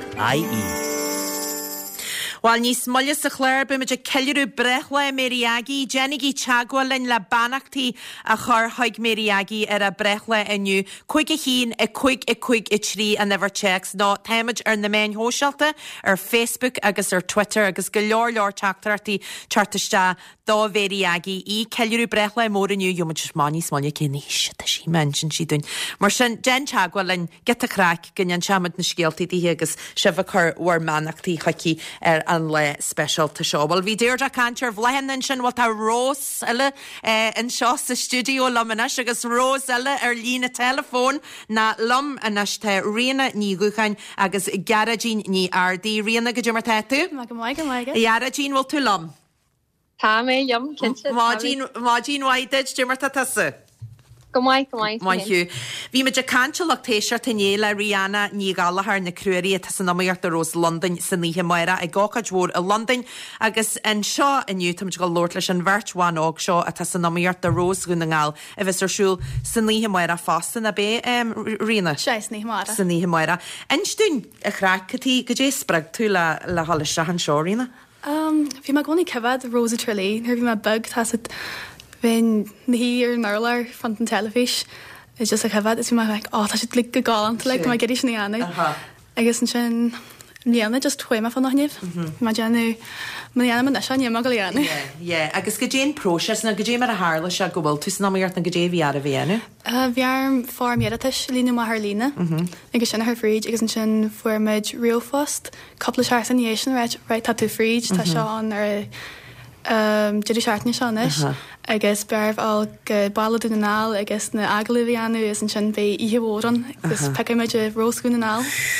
Well, níos molle sa chléir be meidir ceilirú brethla Mériagi, Jenigi teagháilin le banachtaí a chur haig Mériagi ar a brethla inniu. Cuig a hín a cuig i trí a never checks. Ná táimid ar na main hósealta ar Facebook agus ar Twitter agus go leor teachtartaí chartiste dá Mériagi í ceilirú brethla mór inniu jomid máni smolle cinníis a sí mention si dún. Mar sin Jen teagháilin get a crack gynnan seamad na scialtaí agus sibh chur war manachtaí chaci ar an le special ta seo. Well, bhí Deirdre cantir bhlehan sin bhil tá Rós eile in seo sa studio lomanis agus Rós eile ar lína telefón na lom anas tá Riana ní guchain agus Garagín ní ardí. Riana go dúmar tú? Garagín bhil tú lom. Tá mé jom cinse. Mágín waidid dúmar tasa. Gomaith. Maithú. Bhí me de canteach téisiart tanéile Rihanna ní galahar na cruirí a san naíart a Rós London san níthe maira ag gáchadhór a London agus an seo inniu tam go Lord leis an bhirtháin ág seo a san naíart a Rós gúna ngáil a bheits arsúil san níthe maira fástan a bé Rihanna. Seis ní maira. San níthe maira. Instún a chrácatí go dé sprag tú le haliste an seo Rihanna? Bhí me gcónaí cefad Rosa Trelí, bhí me bug tá Bhín hí ar nálar fan an telefís is just a cefad is bhí like, tá si lig go gálant le má geidir sin anna. Agus an sin líana just chuime fan nachníomh. Má deanú Mariana man se ní go líana. Agus go déon próses na go dé mar a hála se go bhfuil tú naíart na go dé bhí a bhéanú? Bhearm fáméiretas lína má th lína. Agus sin th fríd agus an sin fuairmid rialfast, coppla seaartaniation right tá tú fríd tá seán ar Judy Shartney seanis. agus bearbh á go bailú na nál agus na aglaíanú is an sin bheith ihhóran agus peiciimiid a róscún na nál.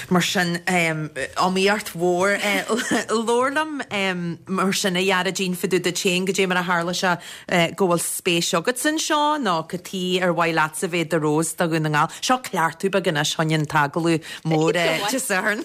Mar sin amíart mhór lórlam mar sinna dhearra dín fiú de té go dé mar a hála se ggóil spéis agad san seo ná gotí ar bhaid láat a bhéad a rós a gúna ngáil. Seo ceartú ba gna seoinn tagalú mór san.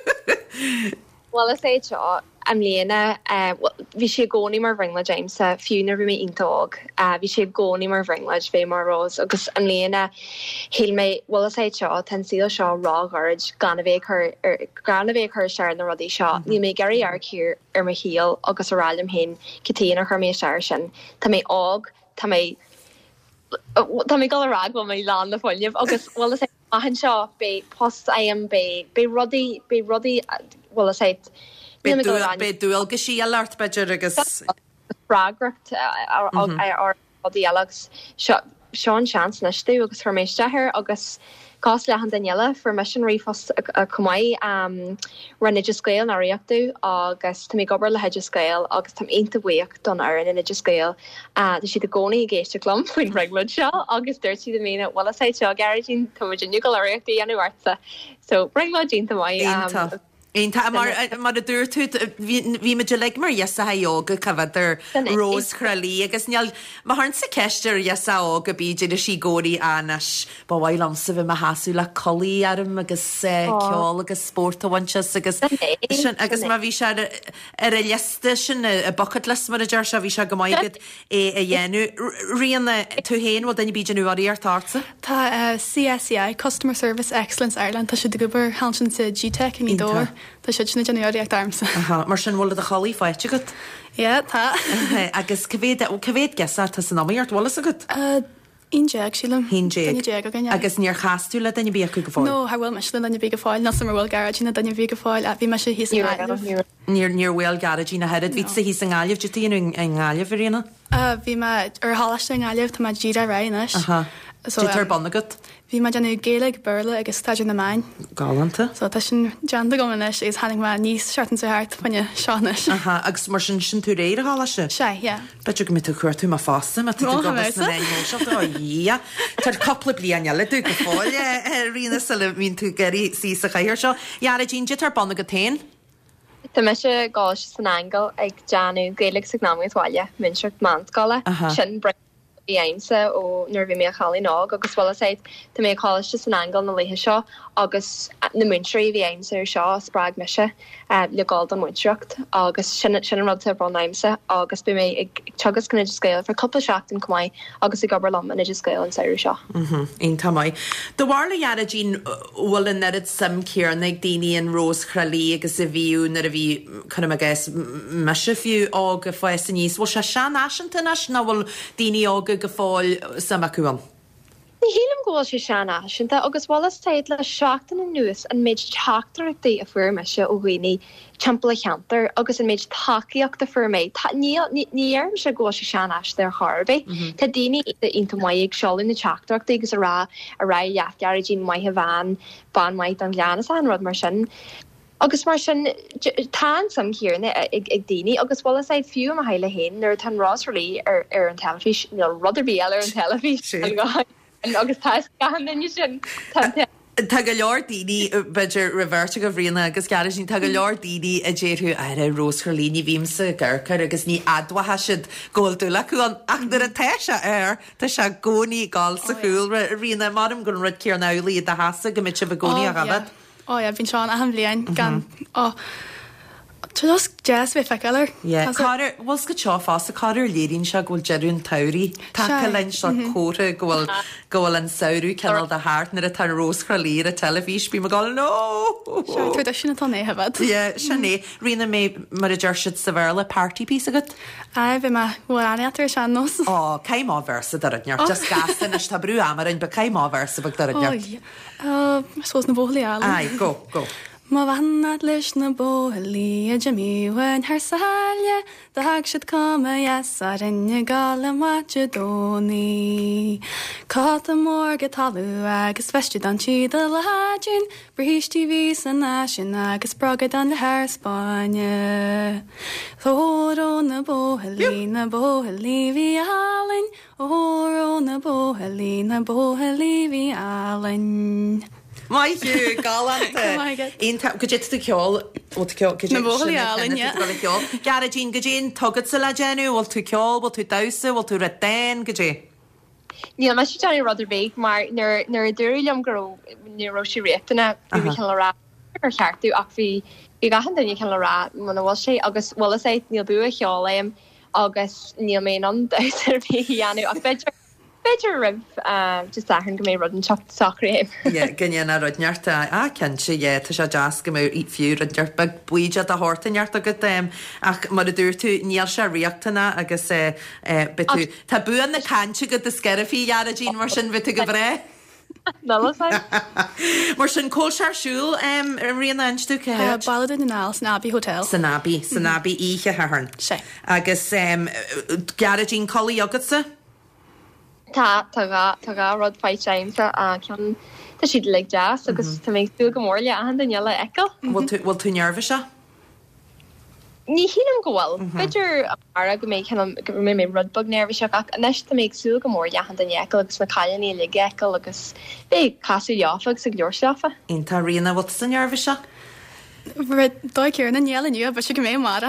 Well is é seo am léana bhí sé gcónaí mar bhringla James a fiúnar bhí mé intóg bhí sé gcónaí mar bhringlaid bhé mar rós agus am léana hí mé well is é seo tan síl seo rágard gan a bhéh chur sear na rudí seo ní mé geirí arcúr ar mar híal agus arálim hen citíana chu mé seir sin Tá mé ág Tá mé go rag bh mé lá na fáilneh agus well is han seo be post am be rudí well is é Be dúil go sí alart beidir agus bragracht ar dialogs Sean chance naistú agus forméisteir agus cás le an Daniela for mission rifos a cumai rinne scale na riachú agus tá mé gobar le heidir scale agus tam einta bhuiach don ar in idir scale de si de gcónaí géiste glum faoin regla seo agus dúirtí de mína wall sé seo garagin tuidir nugal ariachtaí anúharsa so regla dínta mai Einta mar a dúir tú bhí me le mar yes a yoga cafadidir rós chralí agus neall má harn sa ceistir yes a ága bíidir a sí góí anas ba bhhail amsa bhí a hasú le colí arm agus ceáil agus spórtahaintse agus má bhí se ar a leiste sin a bucket list mar a deir se bhí se go maigad a dhéanú rianna tú héin bhil daine bíidirú aí ar tása? Tá CSCI Customer Service Excellence Ireland tá si de gobar hásin sa GTech in dór. Tá si sinna Januaríach darmsa. Mar sin bhla a cholí fáite go? Ié, tá. Agus cyféad gesar tá san áíart bhla a go? Injeag sílam. Agus níor chaú le daine bí go fáil? No, ha bhfuil meisle daine bí go fáil, nas mar bhfuil garadína daine bí go fáil a bhí me sé hí Níor bhfuil garadína head, ví sa hí an gáileh de tíanú an gáileh réna? Bhí me ar hálaiste an gáileh tá má ddíra rainas. Tar bannagat? Bhí me deanú géalaigh burla agus staidir na main. Galanta? So tá sin deanda gomanis is haning má níos seaartan sa háart fanne seánis. Agus mar sin tú réir a hála se? Se, Beidir go mit tú chuirtú má fásta a tú Tar coppla bliana le tú go fáil rina sa le vín tú geirí sí a chair seo. Iara dínte tar banna go tain? Tá me se gáis san angel ag deanú géalaigh sa gnámhaáile minseart manscala sin bre aimsa ó nuir bhí mé chalí ná agus bhla sé tá mé cháiste san angel na léthe seo agus na muintrí bhí aimsa ar seo sprág meise le gáil an muintreacht agus sin rud ar bhán aimsa agus bu mé ag tugus gan idir scéil for coppla seachtain cumáid agus i gobar lam an idir scéil an saoir seo. Ein tamáid. Do bhharla dhearra dín bhfuil in nerid sam céarna ag daoine an rós chralí agus a bhíú nar a bhí chuna a gais meise fiú ága fáis a níos. Bhil se sean aisianta na bhfuil daoine ága go fáil sam acuam? Ní hílam ggóil sé seanna sinnta agus bhlas taid le seachtain an nuas an méid teachtarachtaí a fuair meise ó ghaoine timpla cheantar agus an méid takeíocht a fuair méid. Níarm se ggóil sé seannas ar Harbé. Tá daoine inta maiid seolinn na teachtarachtaí agus a rá dheafgear dín maithe bhain ban maid an leanas an rud mar sin. Agus mar sin tá sam chéarna ag daoine agus bhla é fiú a heile hen nuair tan rásralí ar an telefís rudidir bí eile ar an telefís. Agus tá gan sin Tá go leor daoine beidir reverte go bhríonna agus gar sin tá go leor daoine a déirú ar a róscholíní bhímsa ggurchar agus ní adhathe siad ggóilú le chuán ach ar a teise air tá se gcónaí gáil sa chuúil rionna marm gon rud céar nálaí a hasasa go mit se bh gcónaí a gabhad. Bhín seán a blian gan Tulos jazz bheith feiceir? Bhil go teo fás a cáir léirín se ghfuil jeún tairí take lein se córa ghfuil an saoú ceál a háart nar a tar róscra lír a telefís bí gáil nó tuair sinna tá éhefad? Sinné rina mé mar a deir siid sa bhela partypí agat? Bhí me bhráítar se nos? Caiimá versa darneart just gasan is tá brú amar in be caiimá versa bag darneart. Sós na bólaí eala. Go. Má bhannad leis na bóthaí a demíhain th saile de haag siad cuma a rinne gála Macedóní. Cá a mór go talú agus feiste an siad a lehadjin brihistí ví san náisisin agus bragad an le thir Spáine. Thóró na bóthaí bhí álainn óró na bóthaí bhí álainn. Mai hiú galanta. Ínta go dé ceol ó Na bhfuil ealainn, yeah. Gar dín go dín tugad sa le déanú bhil tú ceol, bhil tú dasa, bhil tú ratain go dé. Níl me Johnny Rutherby mar nar dúirlumm go níró si rétainna bhí cean le rá ar cheartú ach bhí gahan daine cean le rá man bhil sé agus bhla é níl bu a cheálaim agus níl mé an dar bhí anú ach beidir rih just ahann go mé rud an sacré. Gnne na rudnearta a cen si tá se jazz go mé í fiú an deartbag buide a hátainart a go ach mar a dúir tú níl se riachtainna agus bitú Tá buan na canse go de scerfií ar a dín mar sin bit go bhré. Mar sin cósearsúil ar rion einstú ballad in ná Snabbí Hotel. Snabbí ihe haharn. sé. Agus gar dín colí agatsa? Tá rud feit Jamesa a cean tá siad le jazz agus tá méid tú go mórle a Daniela eco. Bhil tú nearfa se? Ní hílam gohfuil beidir ara go mé mé rudbug nervhí seach ach anis tá méid sú go mór dehan den eco agus na caianí le geco agus bé casú deáfa sa glóorseafa. Ínta riana bhil san nearfa se? Dóicir na nealaniu, ba si go mé mara.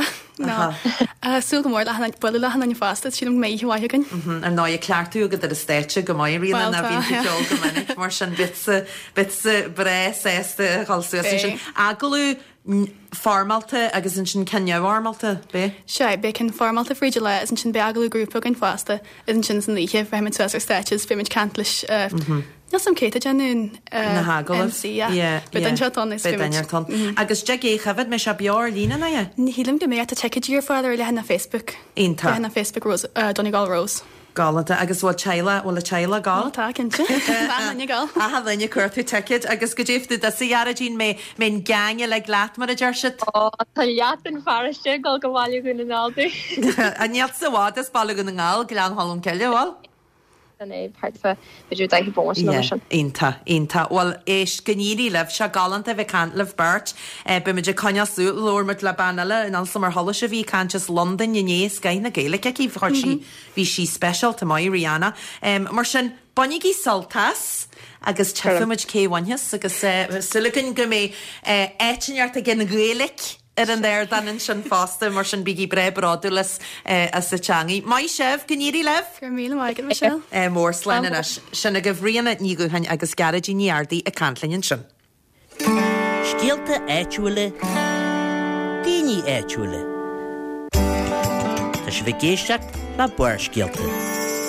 Sú go mór buile le an fásta sí mé hihagan. Ar ná ceartú agad ar a stéite go maií riana na bhíon ceol go minic mar sin bitsa bre sésta gáilsú sin. Agalú formalta agus in sin ceneabharmalta bé? Se be cin formalta fríide le is sin beagalú grúpa gan fásta is sin san líe bheimiid suasar staches féimiid cantlis Níl sam céta genún na hagalh be an seán agus de é chafad me se bear lína na? Ní hílim go mé a checkidir fáidir le na Facebook. Ínta na Facebook Donegal Rose. Galanta agus bhil teile bhil a teile gáil? Tá cinnte gáil. A bhaine chuirtú teid agus go ddíftú a siar dín mé gange le leat mar a deirse? Tá leatan fariste gáil go bhhaile gona náú. A nead sa bhád is bailú gona ngáil go lean hallm ceilehil? Partfa beidir d bó Ínta bhil éis gníí leh se galanta bheith can leh bert be meidir coineasú lormut le banile in al mar holle se bhí canchas London innééis gain na géile í bhar si hí si special tá mai Rihanna mar sin bonigí saltas agus tefuid céhainhes agus silicon go mé éitinart a gin na gélik ar an déir dan in sin fásta mar sin bigí bre braúlas a sa teangaí. Mai sibh gníí leh? Gur míle maigad Michelle. Mór slein sinna go bhríanana níúhain agus garadí níardaí a canlainn sin. Scialta éitiúile, daoine éitiúile. Tá si bheith géisteach le buair scialta.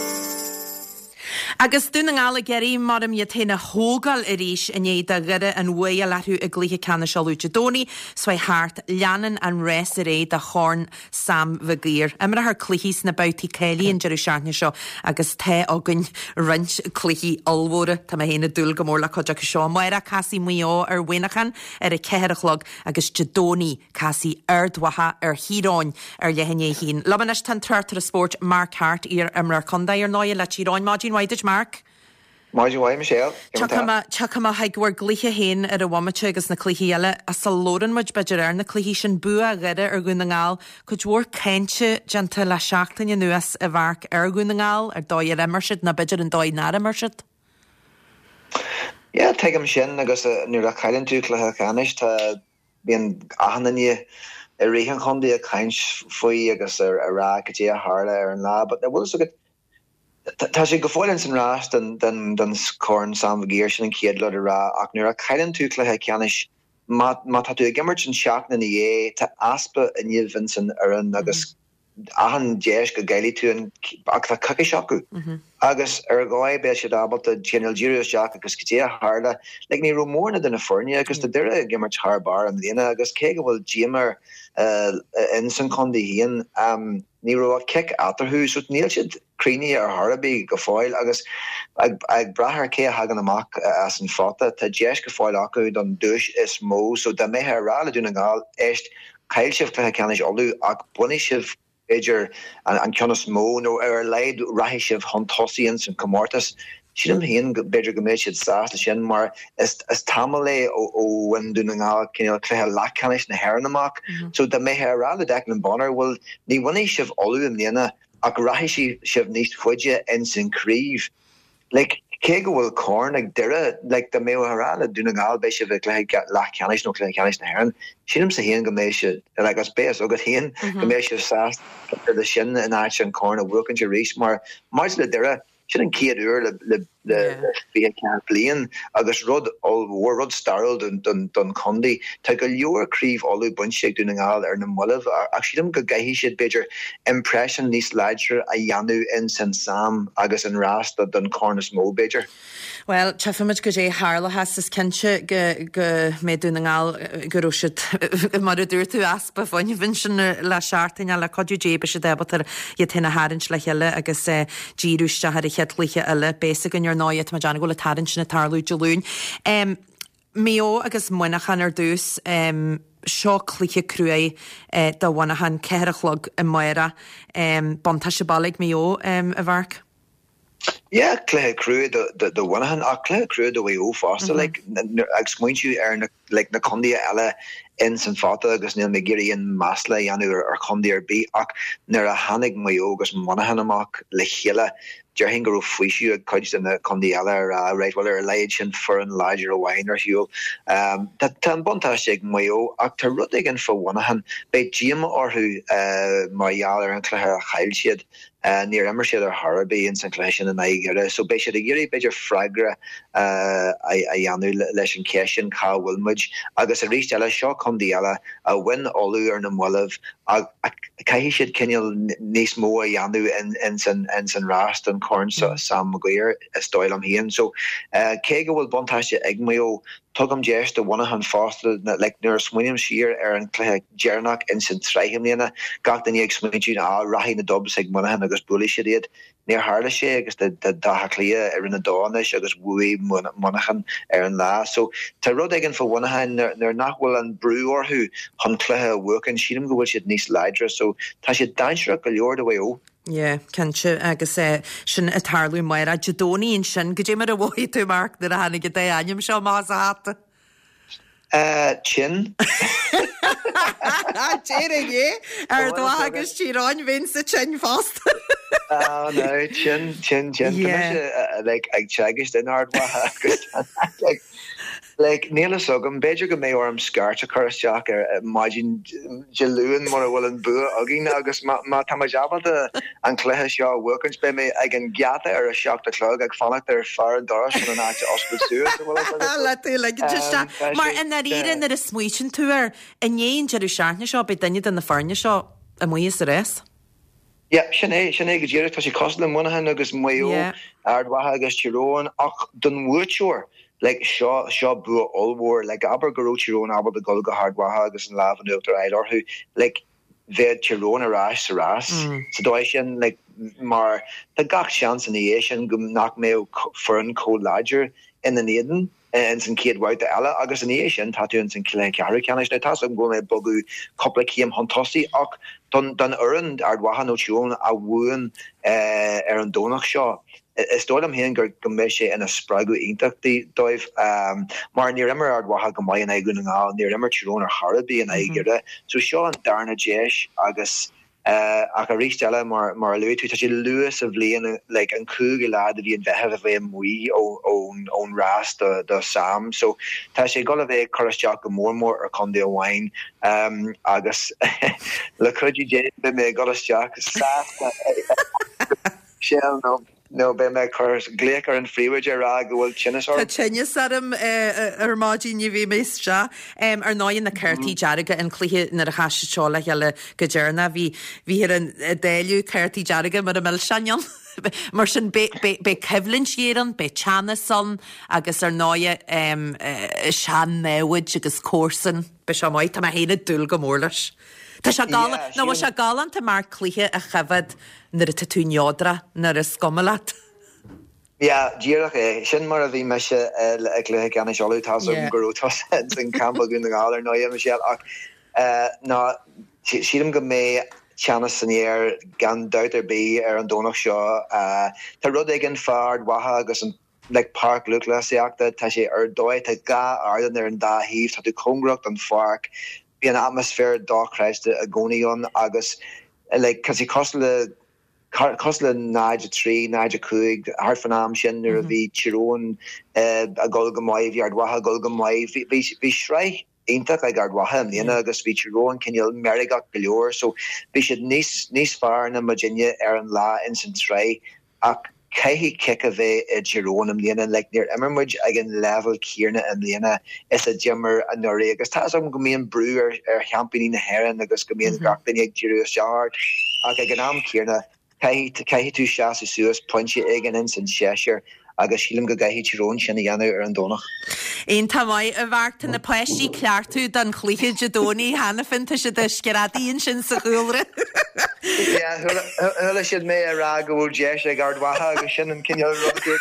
Agus dúna ngála geirí marm iad téna hógal a ríis in éad a gire an bhui a lethú a glíthe canna seúte dóní, swai háart leanan an rés a réad a chorn Sam Vagir. Amar a th cluhís na bautí célíonn jeú seaarne seo agus té agann rint cluhí almhóra tá héna dúil go mór le chuideach seo. Muire casí muo ar winachan ar a ceirichlog agus jadóní casí ardwatha ar híráin ar lehanné hín. Labanis tan tuirtar a sport Mark Hart ar amrar condaí ar 9 le tíráin Máidín Waidage Mark. Máidín Waidage Michelle. Chakama haigwar glíthe héin ar a wamate agus na cluhíile a salóran muid beidir ar na cluhí sin bua a gide ar gún na ngáil chud mhór céinte genta le seachtain nuas a bharc ar gún na ngáil ar dóid ar immersid na beidir an dóid ná immersid? Ja, teigem sin agus nuair a chailann tú chluthe canis tá bíon ahanana a réhan chundaí a cains faoi agus ar rá go dtí a hála ar an lá, but bhfuil so tá sé go fáilinn san rás den corn Sam Vagir sin an céadlad a rá ach nuair a chailann tú chluthe canis má tá tú a gimmert sin seach na é tá aspa a níomh Vincent ar an agus ahan déis go gailí tú ach tá caci seacu. Agus ar gáid be sé dábal a General Julius Jack agus go dtí a hála le ní romórna den na fornia agus tá dure a gimmert th bar an líana agus cé go bhfuil Jimmer in san condí híon ní ro kick atarhu so níl siad críní ar Harabí go fáil agus ag brathar cé hagan amach as an fáta tá déis go fáil acu don dúis is mó so da méthe rála dúna ngáil éist cailsih le ceannis olú ach buní sibh idir an ceannas mó nó ar leid raithí sibh hantosíonn san comórtas Sílim híon beidir go méid siad sásta sin mar is tamlé ó bhain dúna ngáil cinál cléthe lecanis na hhéan amach so da méthe rála deach an banar bhfuil ní bhaí sibh olú an líana ach raithí sibh níos chuide in san críomh. Like Kego will corn like dira like the meo harala doing all bishop like la canish no canish na heron shim sa hen gamesha like as base o got hen gamesha sas the shin and action corn of working to reach more much the dira shouldn't kid the be can playing agus rod all war rod starled and done condi take a your creeve all the bunch shake doing all er na mullov actually them go guy should bigger impression these ledger a yanu in Sam agus and rast that done corners mo bigger. Well, Chefimid go dé Harla has is kense go mé dúnaáil go roisiid mar dúir tú aspa fáin vinsin le seaartain a le codú débe se debatar je tinna háins le heile agus díúiste har ich liche eile bésa gan ar náiad ma deanna go le tarin sin na tarlú deún. Méo agus muinechan ar dús seo cliche cruai do bhainechan ceirichlog I maira bonta se balig méo a bharc. Yeah, Claire Crew the one hand Claire Crew the way faster like explain you like na condia ella in San Fata agus Neil McGeary and Masla Yanu or condia B near a hanig mayogus monahanamok lechila Jerhingo Fushu a coach in the condiala right whether a lage and foreign larger a wine or hue that bontasig mayo actor rudigan for one hand by Jim or who Mariala and Claire Heilshed near Emershad or Harby in St. Clation and I so basically a bit of fragra a yanu lesson cashin Carl Wilmudge agus a reached ella shock condiala a win all or Namwalev a Kahishid Kenyal Nismo yanu in St. Rast and Corn Sam McGuire stoil am hien so Kega will bontasha egmayo tugam jest the one hand faster like nurse William Shear and Jernock in St. Trihimlina got the explain rahin the dub sig monahan agus bullish it near Harlashe agus the dahaklia in the dawnish agus wee monahan in la so to rod again for one hand they're not well and brew or who huntleha working she them go which it needs lidra so tasha danger galore the way oh. Yeah, kense agus sin a tarlú mair a jadóní in sin go dé mar a bhhaid tú mark na a hannig go dé aim seo más a hata. Chin. Chéirigé ar dó agus tíráin vin sa chin fast. No, chin. Yeah. Like ag chagist in hard like Neil Sugam, Beja go mayor scar to Currashack or imagine Jaluan more will and boo again August Matamajava the and Clehashaw workers by me I can gather or a shock the clog I fall out there far and doors and an Oscar Sue. Like just Mar and that eating that is sweetin to her and ye in Jerusharna shop but then you done the furniture shop and we is the rest. Yeah, Sinead Gajira to she cost them one hand August Mayo Ardwaha August Chiron done Woodshore. Like Shaw Bua all war like Aber Garochiron Aber the Golga Hardwahagas and Lavan Ultra or who like Ved Chirona Rash Saras situation like Mar the Gak chance in the Asian gum knock mail fern cold larger in the Naden and some kid white the Ella August in the Asian tattoo and some killing carry canish na tas I'm going to bugu couple of Kim Hontosi och done earned Ardwaha no Chiron a woon Aaron Donach Shaw. Stolam hen go meshe in a spragu intak the dive mar near Emerald wa go mai na gunning near Emer Chiron or Harby and I get so Shaw and Darna Jesh agus ag a ristella mar Louis to Lewis of Leon like an cougar lad the have we own rast the Sam so ta she got a Currashack more or conde wine agus le crudgy Jane me got a jack shell no be me curs Glaker and Freewager rag will Chinnesor. Chinya sadam armaji ni vi mestra ar náin na Curti Jarriga and cliche na hash chola helle gajerna vi hier an delu Curti Jarriga mar a mel shanyon. Mar sin be Kevlin Sheeran, be Channason, agus ar náia Shan Newid agus Corson, be Shamait am a héine dul gomorlas. Tá se galan, no was se galan te mar cliche a chafad nar a tatún jodra nar a scomalat. Yeah, Jirach sin mar a bhí me se le gan seolú tá gurú tá in Campbell gun gáir nó Michelle ná siadm go mé Channa Sanier gan daughter be an Donach seo tá rud igen fard watha agus an like Park Luclasíachta tá sé ar dóid tá ga ardan ar an dá híh tá tú congracht an farc bí an atmosfér dá Christ a gcónaíon agus like cos he cost le Cosla Naja 3, Naja Kuig, Harfanam Shin, Vi Chiron, a Golgamai, Yardwaha Golgamai, Vi Shrei. Eintak I gard waham the agus vi Chiron Kenyal Merigot galore so vi should nis far na Virginia Aaron La in Tray ak Kehi Kekave Chironum Lena like near Emmermudge again level Kierna and Lena is a Jimmer and Nori agus Tasam Gumian Brewer Hampin na Heron agus Gumian Garpin Jirius Yard ak ganam Kierna Kehi tu Shasi Suez Punchy Egan in Cheshire agus sílim go gaithí Chiron sinna dhéanamh ar an dónach. Aon tamáid a bharta na poistí cleartú don chluiche Jadóní hana finta si de sceradíonn sin sa gúilre. Thula siad mé a rá go bhfuil deis ag ardmhatha agus sin an cinneal rud a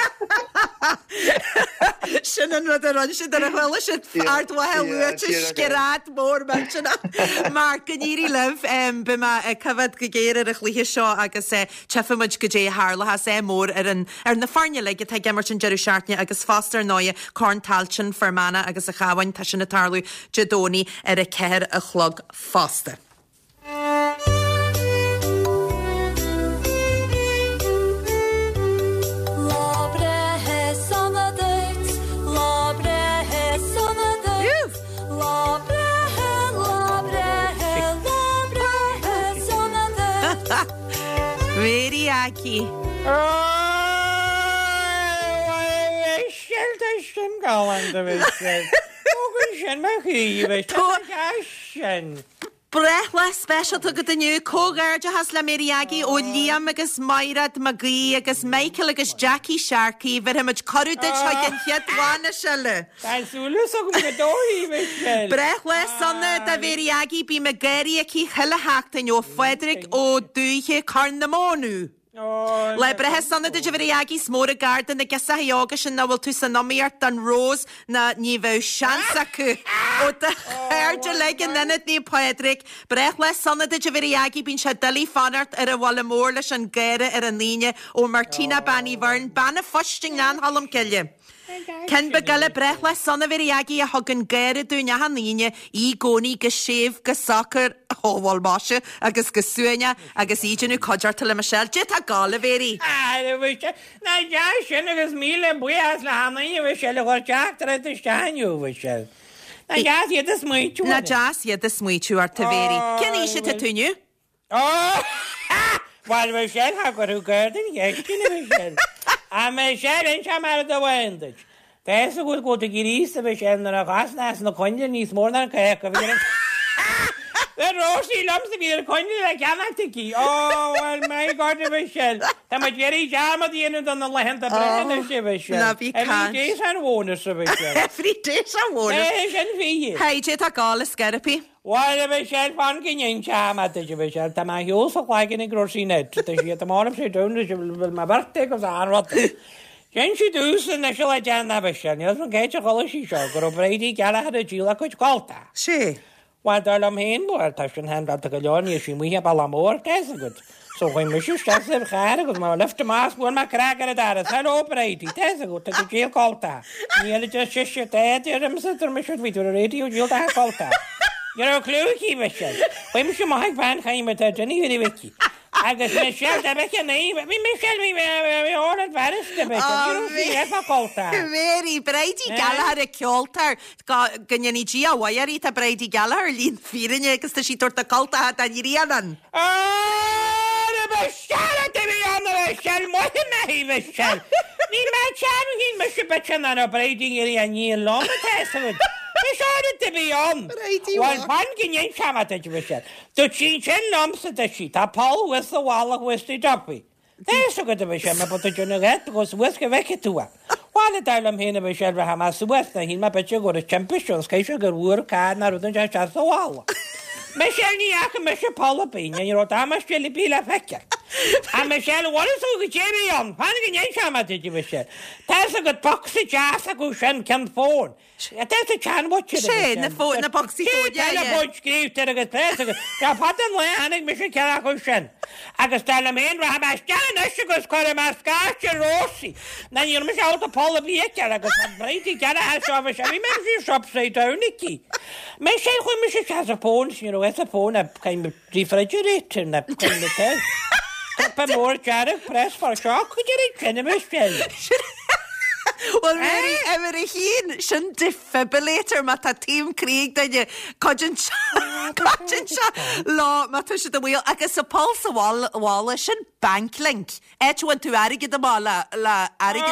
sin an rud a run siad ar a chuile siad ardmhatha luirte scerad mór man sinna. Mar gnírí leh be ma cyfad go géir ar a chluiche seo agus tefamuid go dé hála sé mór ar na farne le te gemmer sin Jerry Shartne agus foster noie corn talchin fermana agus a chawain ta sin na tarlu Jadóní ar a ceir a chlog foster. Very aki. Brechla special to the new co-garja has la Miriagi o Liam agus Mairad Magee agus Michael agus Jackie Sharkey ver him corrudage hagen het wana shelle. Brechla sonne da Miriagi bi Mageri ki helle hakten jo Frederick o duige Carnamonu. Le brehe sanna de Javariagi smóra garden na gesa yoga sin na bhfuil tú san nóíart an Rose na ní bheith seansacu ó de hairde legan nanad ní Padraig brech le sanna de Javariagi bín se dalí fanart ar a bhla mór leis an gcéire ar an líne ó Martina Banny Byrne banna fosting na an hallam cille. Ken begale brech le sanna Javariagi a hagan gcéire dúne han líne í gcónaí go séomh go soccer hóhil báise agus go suaine agus íidirú codearta le Michelle Jet a gála véri. Na ja sin agus míle buas le hanaí bhí se le gá teachtar a steinú bhí se. Na ja iad is muitiú. Na jazz iad is muitiú ar ta véri. Cen í se te túniu? Bhil bhí se ha goú gairdin gheiscin bhí se. A me se in se mar do bhaindeid. Tás a gúil go a girísa bhí se na gasnas na coinne níos mór na caiach a bhí. The Rosie lumps to be the coin like Yanatiki. Oh, well, my God, Michelle. The Jerry Jam at the end of the land of Michelle. Every day's an bonus of Michelle. Every day's an bonus. Hey, Jet a gall is scarappy. Why, Michelle, funkin' in Jam at the Michelle. The my heels of like in a grocery net. The she at the morning she down with my birthday because I rot. Can she do some national agenda, Michelle? You don't get a holiday show. Go Brady Gallagher, a Gila coach Colta. She. Why do I'm hen board? I shouldn't hand out the Galloni. She we have a lamore, that's good. So when Mrs. Stasser had with my left mask, one my cracker at that, hello, Brady, that's good to the jail Colta. Nearly just shish your dad, your Mr. We to the radio, you'll have Colta. You're a clue, Michelle. When Mr. Mike Van came at Jenny Vicky. I guess Michelle, the better name. Michelle, we all advanced the better. You have a Colta. Very Brady Gallagher a Colta. Ganyan Gia, why are it a Brady Gallagher? Lean fearing because she taught the Colta at Irianan. Oh, the Michelle, to be on the Michelle, what am I, Michelle? Me, my child, he must have been on a Brady Irian year long testament. We started to be on. Well, one can come at it, Michelle. The chinchin lumps at the sheet. A Paul with the wall of Westy Duppy. There's a good Michelle, but the Junaget because Whisker Vecchi to her. While the time I'm here, Michelle Rahamas West, and he'll bet you go to champions, case you could work hard, now don't just the wall. Michelle Niak and Michelle Paula Pin, and you're Thomas Jelly Pila Fecker. And Michelle, what is all the cherry on? Panning and come at it, Michelle. There's a good boxy jazz a cushion can phone. There's a chan watch it. Shane, the phone, the boxy phone, yeah. The screw to the good person. The pattern way, and Michelle Caracushon. I can tell a man, Rahabastan, I should go score a mascatch Rossi. Then you're Miss out of Paula Becker. I got some pretty cara as of a shabby man, shop say down, Nicky. Michelle, when Mrs. has a phone, you know, as a phone, a kind of refrigerator, and that kind of test. pa mór dearach press far seo chu dé trinne me still. Well Mary ever a hín sin defibrillator ma tá tím críg daine codin lá má tu si do bhil agus sa pulsa bhála sin banklink. Éhain tú aige do má le aige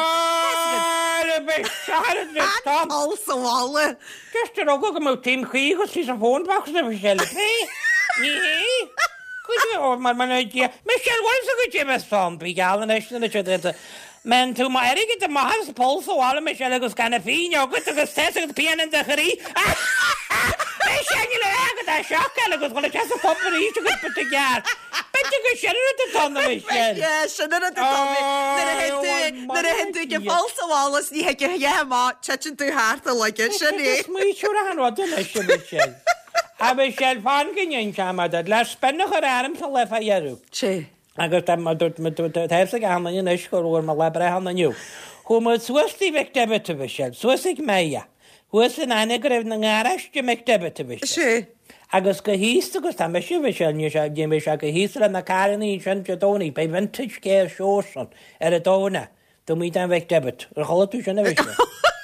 pulsa bhála. Just ar go mó tím chuí go sí a fónbach na bhil ní. Mar man me bhil go Jimime fam bí galan na tuide. Men tú má aige de mahas pulsa bhála me se agus ganna fíine agus agus te agus peanan de choí. Le agad a seacha agus gola te a popparí agus put gear. Bete go sinna a tanna mé sinna a henú ge pulsa bhálas ní heice má tetin tú háart a leige sinné. Muú a an rud lei sin. A bheit sé fáin gin teamada le spennach ar airm sa lefa dhearú. sé. Agus teimsa anna in iscoúir má lebre anna nniu. Chuma suastíí bheith debete bheit sé, suasig méia. Huas in aine go raibh na ngáraiste meid debete bheit sé. Agus go hísta agus tá me si bheit sé ní sé ggéimi se go hísa na cairnaí sin dóí be vintage cé seósan ar a dóna do mí an bheith debet ar chola tú sin a bheit se.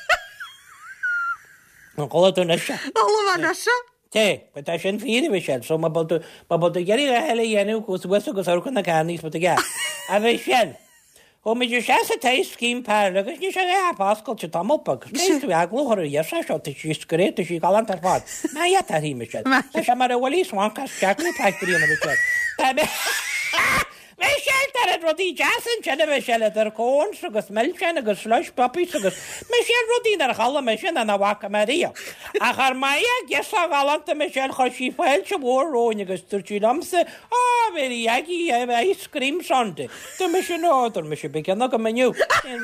An chola tú na se. Alla se? Té, be tá sin fíine bheit se, so má bud a geirí a heile dhéanú gus bhuiasa agus orchan na cairníos bud a gá. A bheith sin. Ó mi sé a teéis cím per agus ní sé a páscail se tamopag. Tú aglóhar a dhéar seo sí scoréta sí galant ar fád. Na iad a hí me se. Se mar a bhfuil sácha ceú peictarína be. Mé sé ar a rodí jasan sena bheith se ar cóns agus millsein agus sleis papí agus me sé rodí ar chala me sin an bhacha Maria. A chu mai gesa galanta me sé chu sí fáil se bhórróin agus tuirtí lamsa á bhí agí a scrím sonte. Tu me sin áidir me se beganna go meniu.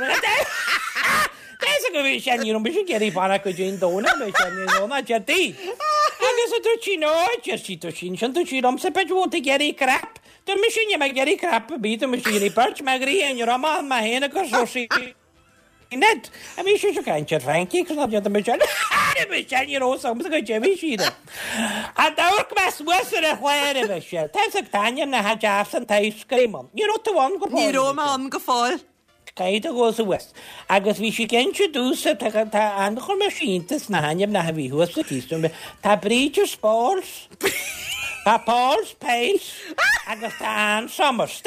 Tás go bhí sé me sin geirí fanna go dún dóna me séna jetí. Agus a tuirtí náid sí tu sin sin tu sí lamsa pe bhta geirí crap. Tu me sin me geirí crap bí me sí burt me rí an ramá má héna go sosí. Net a mí sé caiintear Franki gus me rósam go déhí síide. A dahar mes muar a chléir bheit sé. Tás a daine na ha deasan taéis scrímam. Ní róháin go Ní Roma an go fáil. Caid a gos a West. Agus bhí sé gense dúsa an chu mar síntas na haim na ha bhíhuas a tíú me. Tá bríidir spás, Tá Pauls Pales agus tá an Summers.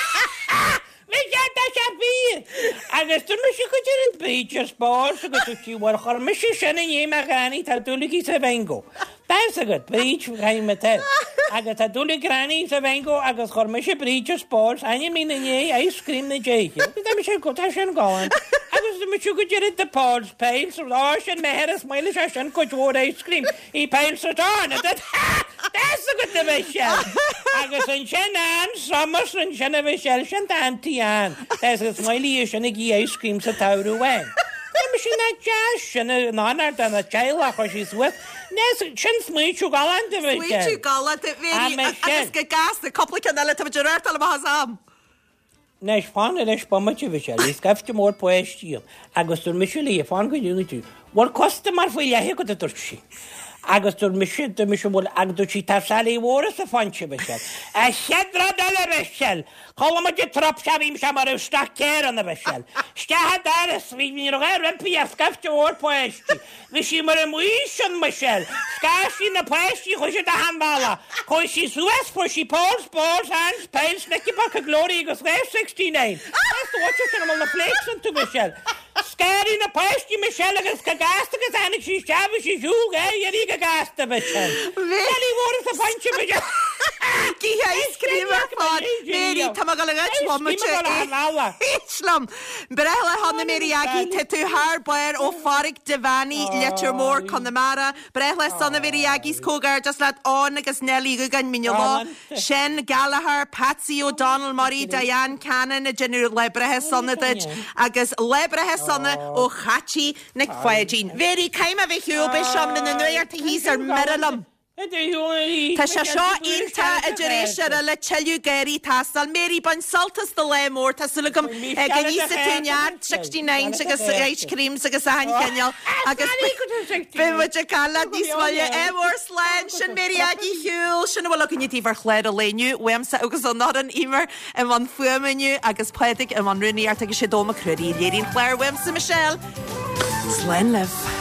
Me sé bí agus tu me si go an bríidir spás agus túhar chu me si sinna dhé a granní tá dúlaí sa bhengo. Tás agad bríd chaime te. Agus tá dúla granní sa bhengo agus chu me sé bríidir spás aine mí na dhé éiscrím na déige. Tá me sé go tá sin gáin. Agus me si go de Pauls Pales lá sin meheras meile se sin go dhór éiscrím í Pales atána. Tás agad na bheith se. Agus an sin an Summers an sinna bheith se sin antíán. Tás agus mailí sinna gí éiscrím sa taú wein. Me sin na jazz sinna nánar an na teile chu sí suas. Nes sin smuitiú galant a bheith. Smuitiú galant a bhí agus go gas na coppla canile tá deirta le bhas am. Nes fána leis pomate bhí sé, lís gafte mór poistíal, agus tú miisiúlí a fáin go dúna tú. Bhil costa mar foiil lethe go a tuirtí. Agus tú miisiú bhil agdú sí tarsaí mhóra sa fáinse be se. A sedra dala be se. Chola de trop se bhím se mar sta céir an a be se. Stethe daras bhí ní roiir rimpaí a scafte mór poistí. Bhí sí mar a muísin me se. Scaisí na poistí chu sé a handbala. Choi sí Suas for sí Pauls Balls Hans Pales neki bak a glóí agus ré 69. Watch sin am na flakes an tú me se. Scary na poistí me se agus go gasta agus anig sí sefa sí siúg í go gasta be se. Lí mór a fáinse me se. Gí éiscríomar fád Mary tá go le Islam. Brehla hána Mary agé te tú haar buir ó farig devaní letar mór Connemara. Brehla sanna Mary agís cógar just le an agus Nelly go gan mine lá. Sin Gallagher, Patsy O'Donnell, Murray, Diane Cannon a genú lebrethe sanna did agus lebrethe sanna ó chatí nic foiidín. Mary caiim a bheith hiúbe sem na nuirta hís ar Marylam. Tá se seo ionta a duréis ar a le teú géirí tastal méí ban saltas do lemór tá sula gom gan ní sa túneart 69 agus éis creams agus ahain ceal agus bhfuide cala níoshaile émór slein sin méí agé hiúil sinna bhfuil go nítíhar chléad a léniu weimsa agus an ná an imar an bhan fuamaniu agus pleidig an bhan runúníart agus sé dóma cruí léirín chléir weimsa Michelle. Slein leh.